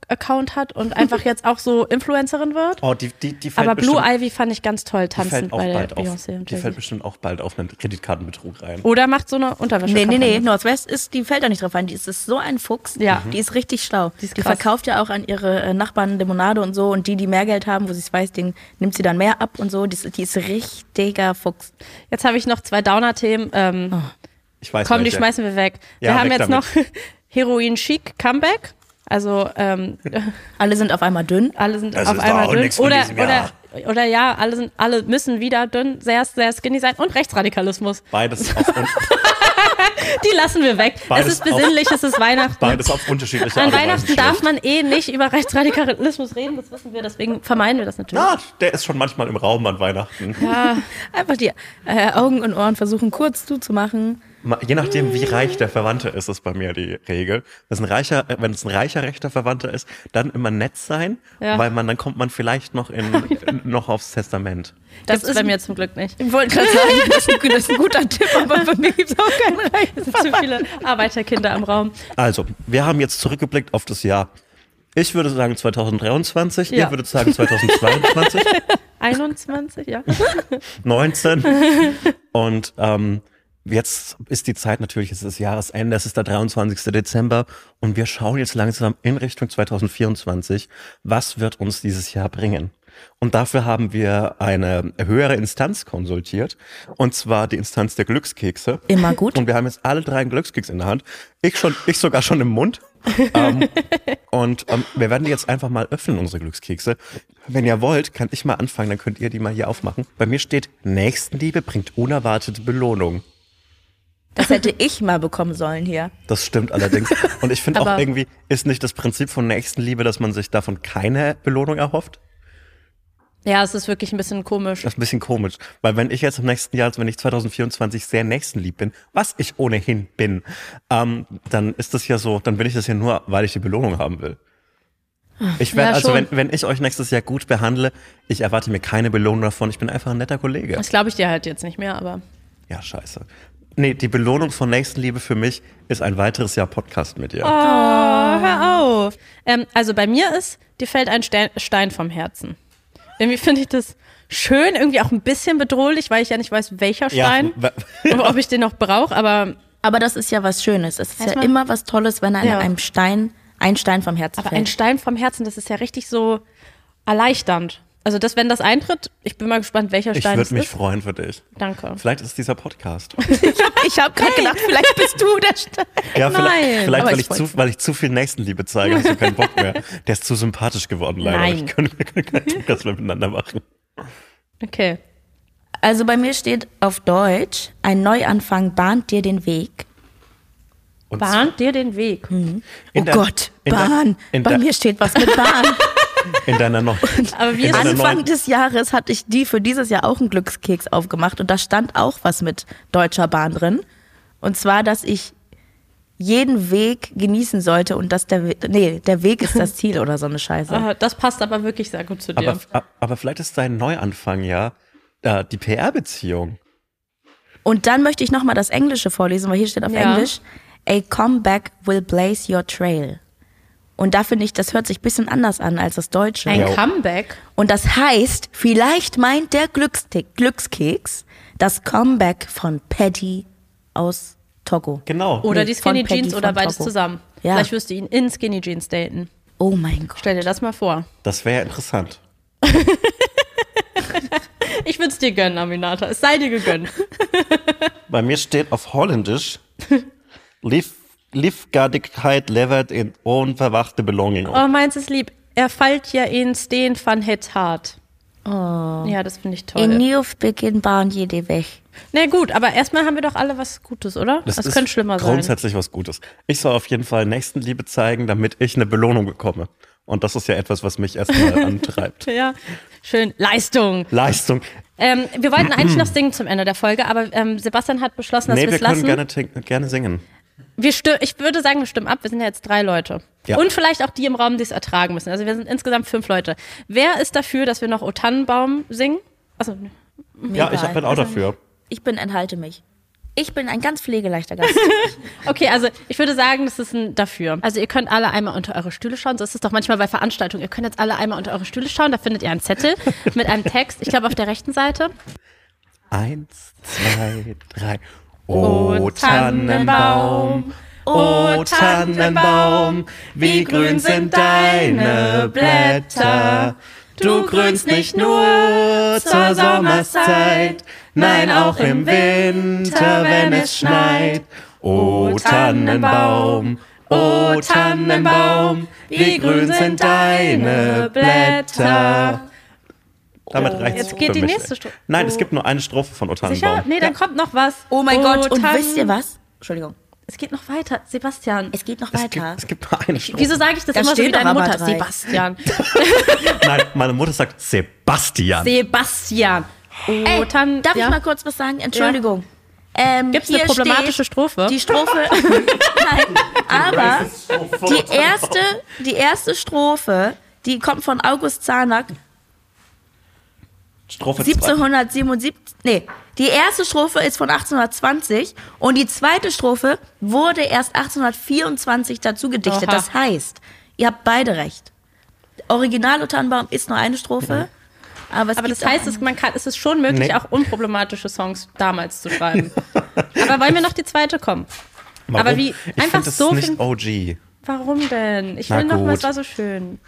TikTok-Account hat und einfach jetzt auch so Influencerin wird. Oh, die fällt Aber Blue bestimmt, Ivy fand ich ganz toll, tanzend bei der Beyoncé. Die fällt bestimmt auch bald auf einen Kreditkartenbetrug rein. Oder macht so eine Unterwäsche. Nee, Northwest die fällt da nicht drauf ein. Die ist so ein Fuchs. Ja. Die ist richtig schlau. Die ist die krass. verkauft ja auch an ihre Nachbarn Limonade und so. Und die mehr Geld haben, wo sie es weiß, denen nimmt sie dann mehr ab und so. Die ist richtiger Fuchs. Jetzt habe ich noch 2 Downer-Themen. Ich weiß Komm, die welche. schmeißen wir weg. Ja, Wir haben weg jetzt damit. noch Heroin Chic Comeback. Also Alle sind auf einmal dünn. alle sind Das auf ist einmal doch auch dünn. nichts von diesem Jahr. Oder ja, alle müssen wieder dünn, sehr, sehr skinny sein und Rechtsradikalismus. Beides auf, Die lassen wir weg. Beides es ist besinnlich, es ist Weihnachten. beides auf unterschiedliche An Art und Weise Weihnachten darf man nicht über Rechtsradikalismus reden, das wissen wir, deswegen vermeiden wir das natürlich. Na, der ist schon manchmal im Raum an Weihnachten. Einfach die Augen und Ohren versuchen kurz zuzumachen. Je nachdem, wie reich der Verwandte ist, ist bei mir die Regel. Wenn es ein reicher rechter Verwandter ist, dann immer nett sein, weil dann kommt man vielleicht noch noch aufs Testament. Das ist bei mir zum Glück nicht. Ich wollte gerade sagen, das ist ein guter Tipp, aber bei mir gibt es auch keinen Reich. Es sind zu viele Arbeiterkinder im Raum. Also, wir haben jetzt zurückgeblickt auf das Jahr. Ich würde sagen 2023, ihr würdet sagen 2022. 21, ja. 19. Und jetzt ist die Zeit natürlich, es ist Jahresende, es ist der 23. Dezember und wir schauen jetzt langsam in Richtung 2024, was wird uns dieses Jahr bringen. Und dafür haben wir eine höhere Instanz konsultiert, und zwar die Instanz der Glückskekse. Immer gut. Und wir haben jetzt alle 3 einen Glückskeks in der Hand. Ich sogar schon im Mund. Und wir werden die jetzt einfach mal öffnen, unsere Glückskekse. Wenn ihr wollt, kann ich mal anfangen, dann könnt ihr die mal hier aufmachen. Bei mir steht, Nächstenliebe bringt unerwartete Belohnung. Das hätte ich mal bekommen sollen hier. Das stimmt allerdings. Und ich finde auch Aber- irgendwie, ist nicht das Prinzip von Nächstenliebe, dass man sich davon keine Belohnung erhofft? Ja, es ist wirklich ein bisschen komisch. Das ist ein bisschen komisch. Weil wenn ich jetzt im nächsten Jahr, wenn ich 2024 sehr nächstenlieb bin, was ich ohnehin bin, dann ist das ja so, dann bin ich das ja nur, weil ich die Belohnung haben will. Ich werde, Ja, also schon. wenn ich euch nächstes Jahr gut behandle, ich erwarte mir keine Belohnung davon, ich bin einfach ein netter Kollege. Das glaube ich dir halt jetzt nicht mehr, aber Ja, scheiße. Nee, die Belohnung von Nächstenliebe für mich ist ein weiteres Jahr Podcast mit dir. hör auf. Also bei mir dir fällt ein Stein vom Herzen. Irgendwie finde ich das schön, irgendwie auch ein bisschen bedrohlich, weil ich ja nicht weiß, welcher Stein, ob ich den noch brauche, Aber das ist ja was Schönes. Es ist ja Erstmal- immer was Tolles, wenn einem ein Stein vom Herzen aber fällt. ein Stein vom Herzen, das ist ja richtig so erleichternd. Also wenn das eintritt, ich bin mal gespannt, welcher Ich Stein es würde mich ist. freuen für dich. Danke. Vielleicht ist es dieser Podcast. Ich habe gerade gedacht, vielleicht bist du der Stein. Ja, Nein, vielleicht aber weil ich zu viel Nächstenliebe zeige, hast du keinen Bock mehr. Der ist zu sympathisch geworden, leider. Nein. Ich können keinen Podcast mehr miteinander machen. Okay. Also bei mir steht auf Deutsch, ein Neuanfang bahnt dir den Weg. Und Bahnt dir den Weg. Oh Gott, Bahn. Bei mir steht was mit Bahn. in deiner noch. Aber wie in ist deiner Anfang neuen- des Jahres hatte ich für dieses Jahr auch einen Glückskeks aufgemacht und da stand auch was mit Deutscher Bahn drin. Und zwar, dass ich jeden Weg genießen sollte und dass der Weg ist das Ziel oder so eine Scheiße. Das passt aber wirklich sehr gut zu dir. Aber vielleicht ist dein Neuanfang ja die PR-Beziehung. Und dann möchte ich nochmal das Englische vorlesen, weil hier steht auf Ja. Englisch, a comeback will blaze your trail. Und da finde ich, das hört sich ein bisschen anders an als das Deutsche. Ein Ja. Comeback. Und das heißt, vielleicht meint der Glückskeks das Comeback von Paddy aus Togo. Genau. Oder Nee, die von Skinny Paddy Jeans oder von beides Togo. zusammen. Ja. Vielleicht wirst du ihn in Skinny Jeans daten. Oh mein Gott. Stell dir das mal vor. Das wäre interessant. Ich würde es dir gönnen, Aminata. Es sei dir gegönnt. Bei mir steht auf Holländisch Liefgardigkeit levert in unverwachte Belohnung. Oh, meins ist lieb. Er fällt ja in Steen van het hart. Oh. Ja, das finde ich In toll. Nieuwbeginn bahn je die weg. Na gut, aber erstmal haben wir doch alle was Gutes, oder? Das ist könnte schlimmer sein. grundsätzlich was Gutes. Ich soll auf jeden Fall Nächstenliebe zeigen, damit ich eine Belohnung bekomme. Und das ist ja etwas, was mich erstmal antreibt. Ja, schön. Leistung. Leistung. Wir wollten eigentlich noch singen zum Ende der Folge, aber Sebastian hat beschlossen, dass Nee, wir wir es lassen. können gerne singen. Ich würde sagen, wir stimmen ab. Wir sind ja jetzt 3 Leute. Ja. Und vielleicht auch die im Raum, die es ertragen müssen. Also wir sind insgesamt 5 Leute. Wer ist dafür, dass wir noch O Tannenbaum singen? Also, Ja, ich bin auch dafür. Ich bin enthalte mich. Ich bin ein ganz pflegeleichter Gast. Okay, also ich würde sagen, das ist ein dafür. Also ihr könnt alle einmal unter eure Stühle schauen. So ist es doch manchmal bei Veranstaltungen. Ihr könnt jetzt alle einmal unter eure Stühle schauen. Da findet ihr einen Zettel mit einem Text. Ich glaube auf der rechten Seite. 1, 2, 3. O Tannenbaum, o Tannenbaum, wie grün sind deine Blätter. Du grünst nicht nur zur Sommerszeit, nein, auch im Winter, wenn es schneit. O Tannenbaum, o Tannenbaum, wie grün sind deine Blätter. Damit reicht's. Jetzt geht die nächste Strophe. Nein, es gibt nur eine Strophe von O Tannenbaum. Sicher? Nee, dann kommt noch was. Oh mein Gott, und wisst ihr was? Entschuldigung. Es geht noch weiter, Sebastian. Es geht noch weiter. Es gibt nur eine Strophe. Wieso sage ich das immer so wie deine Mutter? Sebastian. Nein, meine Mutter sagt Sebastian. Sebastian. Ey, darf ich mal kurz was sagen? Entschuldigung. Gibt es eine problematische Strophe? Die Strophe, nein, aber die erste Strophe, die kommt von August Zarnack. Strophe 1777, die erste Strophe ist von 1820 und die zweite Strophe wurde erst 1824 dazu gedichtet. Oha. Das heißt, ihr habt beide recht. Original O Tannenbaum ist nur eine Strophe, aber das heißt, es ist schon möglich, auch unproblematische Songs damals zu schreiben. Aber wollen wir noch die zweite kommen? Warum? Aber ich finde das nicht OG. Warum denn? Ich Na will noch mal, gut. es war so schön.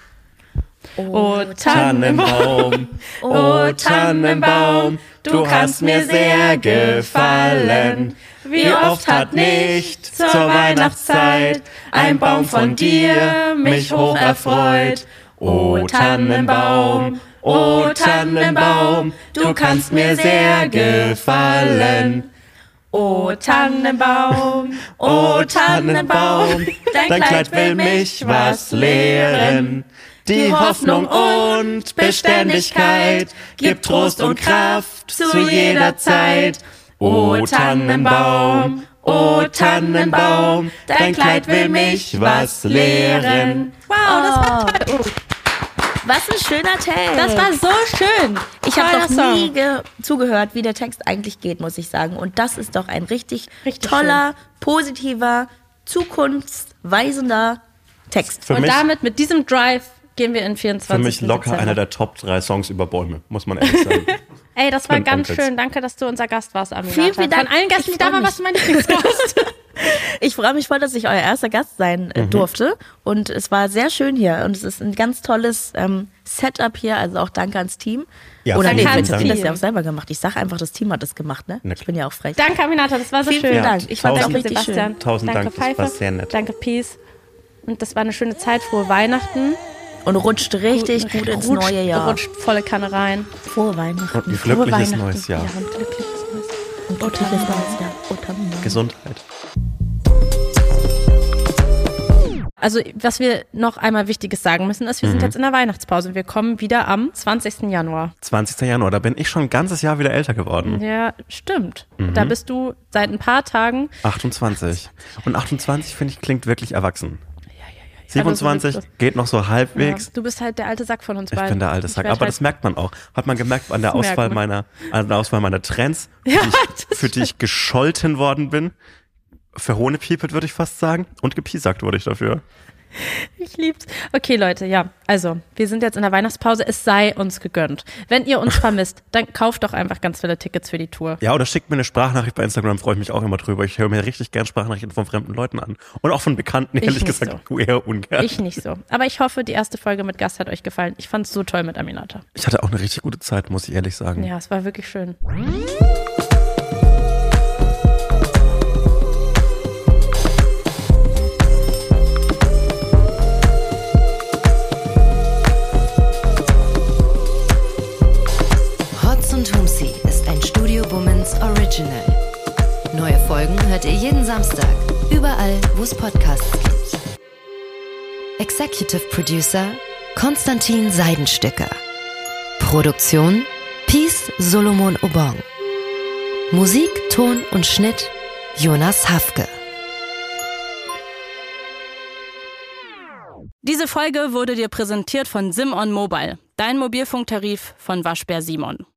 Oh, Tannenbaum, oh Tannenbaum, du kannst mir sehr gefallen. Wie oft hat nicht zur Weihnachtszeit ein Baum von dir mich hoch erfreut. Oh Tannenbaum, oh Tannenbaum, du kannst mir sehr gefallen. Oh Tannenbaum, oh Tannenbaum, dein Kleid will mich was lehren. Die Hoffnung und Beständigkeit gibt Trost und Kraft zu jeder Zeit. O Tannenbaum, o Tannenbaum, dein Kleid will mich was lehren. Wow, das war toll. was ein schöner Text. Das war so schön. Ich habe noch Toller nie zugehört, wie der Text eigentlich geht, muss ich sagen. Und das ist doch ein richtig toller, positiver, zukunftsweisender Text. Und damit, mit diesem Drive, gehen wir in 24. Für mich locker Dezember. einer der Top 3 Songs über Bäume, muss man ehrlich sagen. Ey, das war ganz Onkels. schön. Danke, dass du unser Gast warst, Aminata. Vielen, vielen Dank. Von allen Gästen, die da waren, warst du mein Lieblingsgast. Ich freue mich voll, dass ich euer erster Gast sein durfte. Und es war sehr schön hier. Und es ist ein ganz tolles Setup hier. Also auch danke ans Team. Ja, oder vielen nee, Dank. das Team das ja auch selber gemacht. Ich sage einfach, das Team hat das gemacht, ne? Ich bin ja auch frech. Danke, Aminata, das war so Vielen, schön. vielen Dank. Ich fand das auch Danke, richtig Sebastian. schön. Tausend Danke, Dank, das war Pfeife. sehr nett. Danke, Peace. Und das war eine schöne Zeit. Frohe Weihnachten. Und rutscht richtig gut ins neue Jahr. Rutscht volle Kanne rein. Frohe Weihnachten. Und ein Frohe glückliches Weihnachten. neues Jahr. Ja, ein glückliches neues Jahr. Und glückliches neues Jahr. Oh, Tannenbaum. Gesundheit. Also, was wir noch einmal Wichtiges sagen müssen, ist, wir sind jetzt in der Weihnachtspause. Wir kommen wieder am 20. Januar. 20. Januar, da bin ich schon ein ganzes Jahr wieder älter geworden. Ja, stimmt. Da bist du seit ein paar Tagen. 28. Und 28, finde ich, klingt wirklich erwachsen. Ja, 27 aber so geht noch so halbwegs. Ja, du bist halt der alte Sack von uns Ich beiden. bin der alte Sack. werd Aber halt, das merkt man auch. Hat man gemerkt an der Das merkt Auswahl man. meiner Trends, Ja, für die ich gescholten worden bin. Verhohnepiepelt, würde ich fast sagen. Und gepiesackt wurde ich dafür. Ich lieb's. Okay, Leute, ja. Also, wir sind jetzt in der Weihnachtspause. Es sei uns gegönnt. Wenn ihr uns vermisst, dann kauft doch einfach ganz viele Tickets für die Tour. Ja, oder schickt mir eine Sprachnachricht bei Instagram, freue ich mich auch immer drüber. Ich höre mir richtig gern Sprachnachrichten von fremden Leuten an. Und auch von Bekannten, ehrlich nicht gesagt, eher ungern. Ich nicht so. Aber ich hoffe, die erste Folge mit Gast hat euch gefallen. Ich fand's so toll mit Aminata. Ich hatte auch eine richtig gute Zeit, muss ich ehrlich sagen. Ja, es war wirklich schön. Hotz und Humsi ist ein Studio Bummens Original. Neue Folgen hört ihr jeden Samstag, überall, wo es Podcasts gibt. Executive Producer Konstantin Seidenstücker. Produktion Peace Solomon Obong. Musik, Ton und Schnitt Jonas Hafke. Diese Folge wurde dir präsentiert von Sim on Mobile, dein Mobilfunktarif von Waschbär Simon.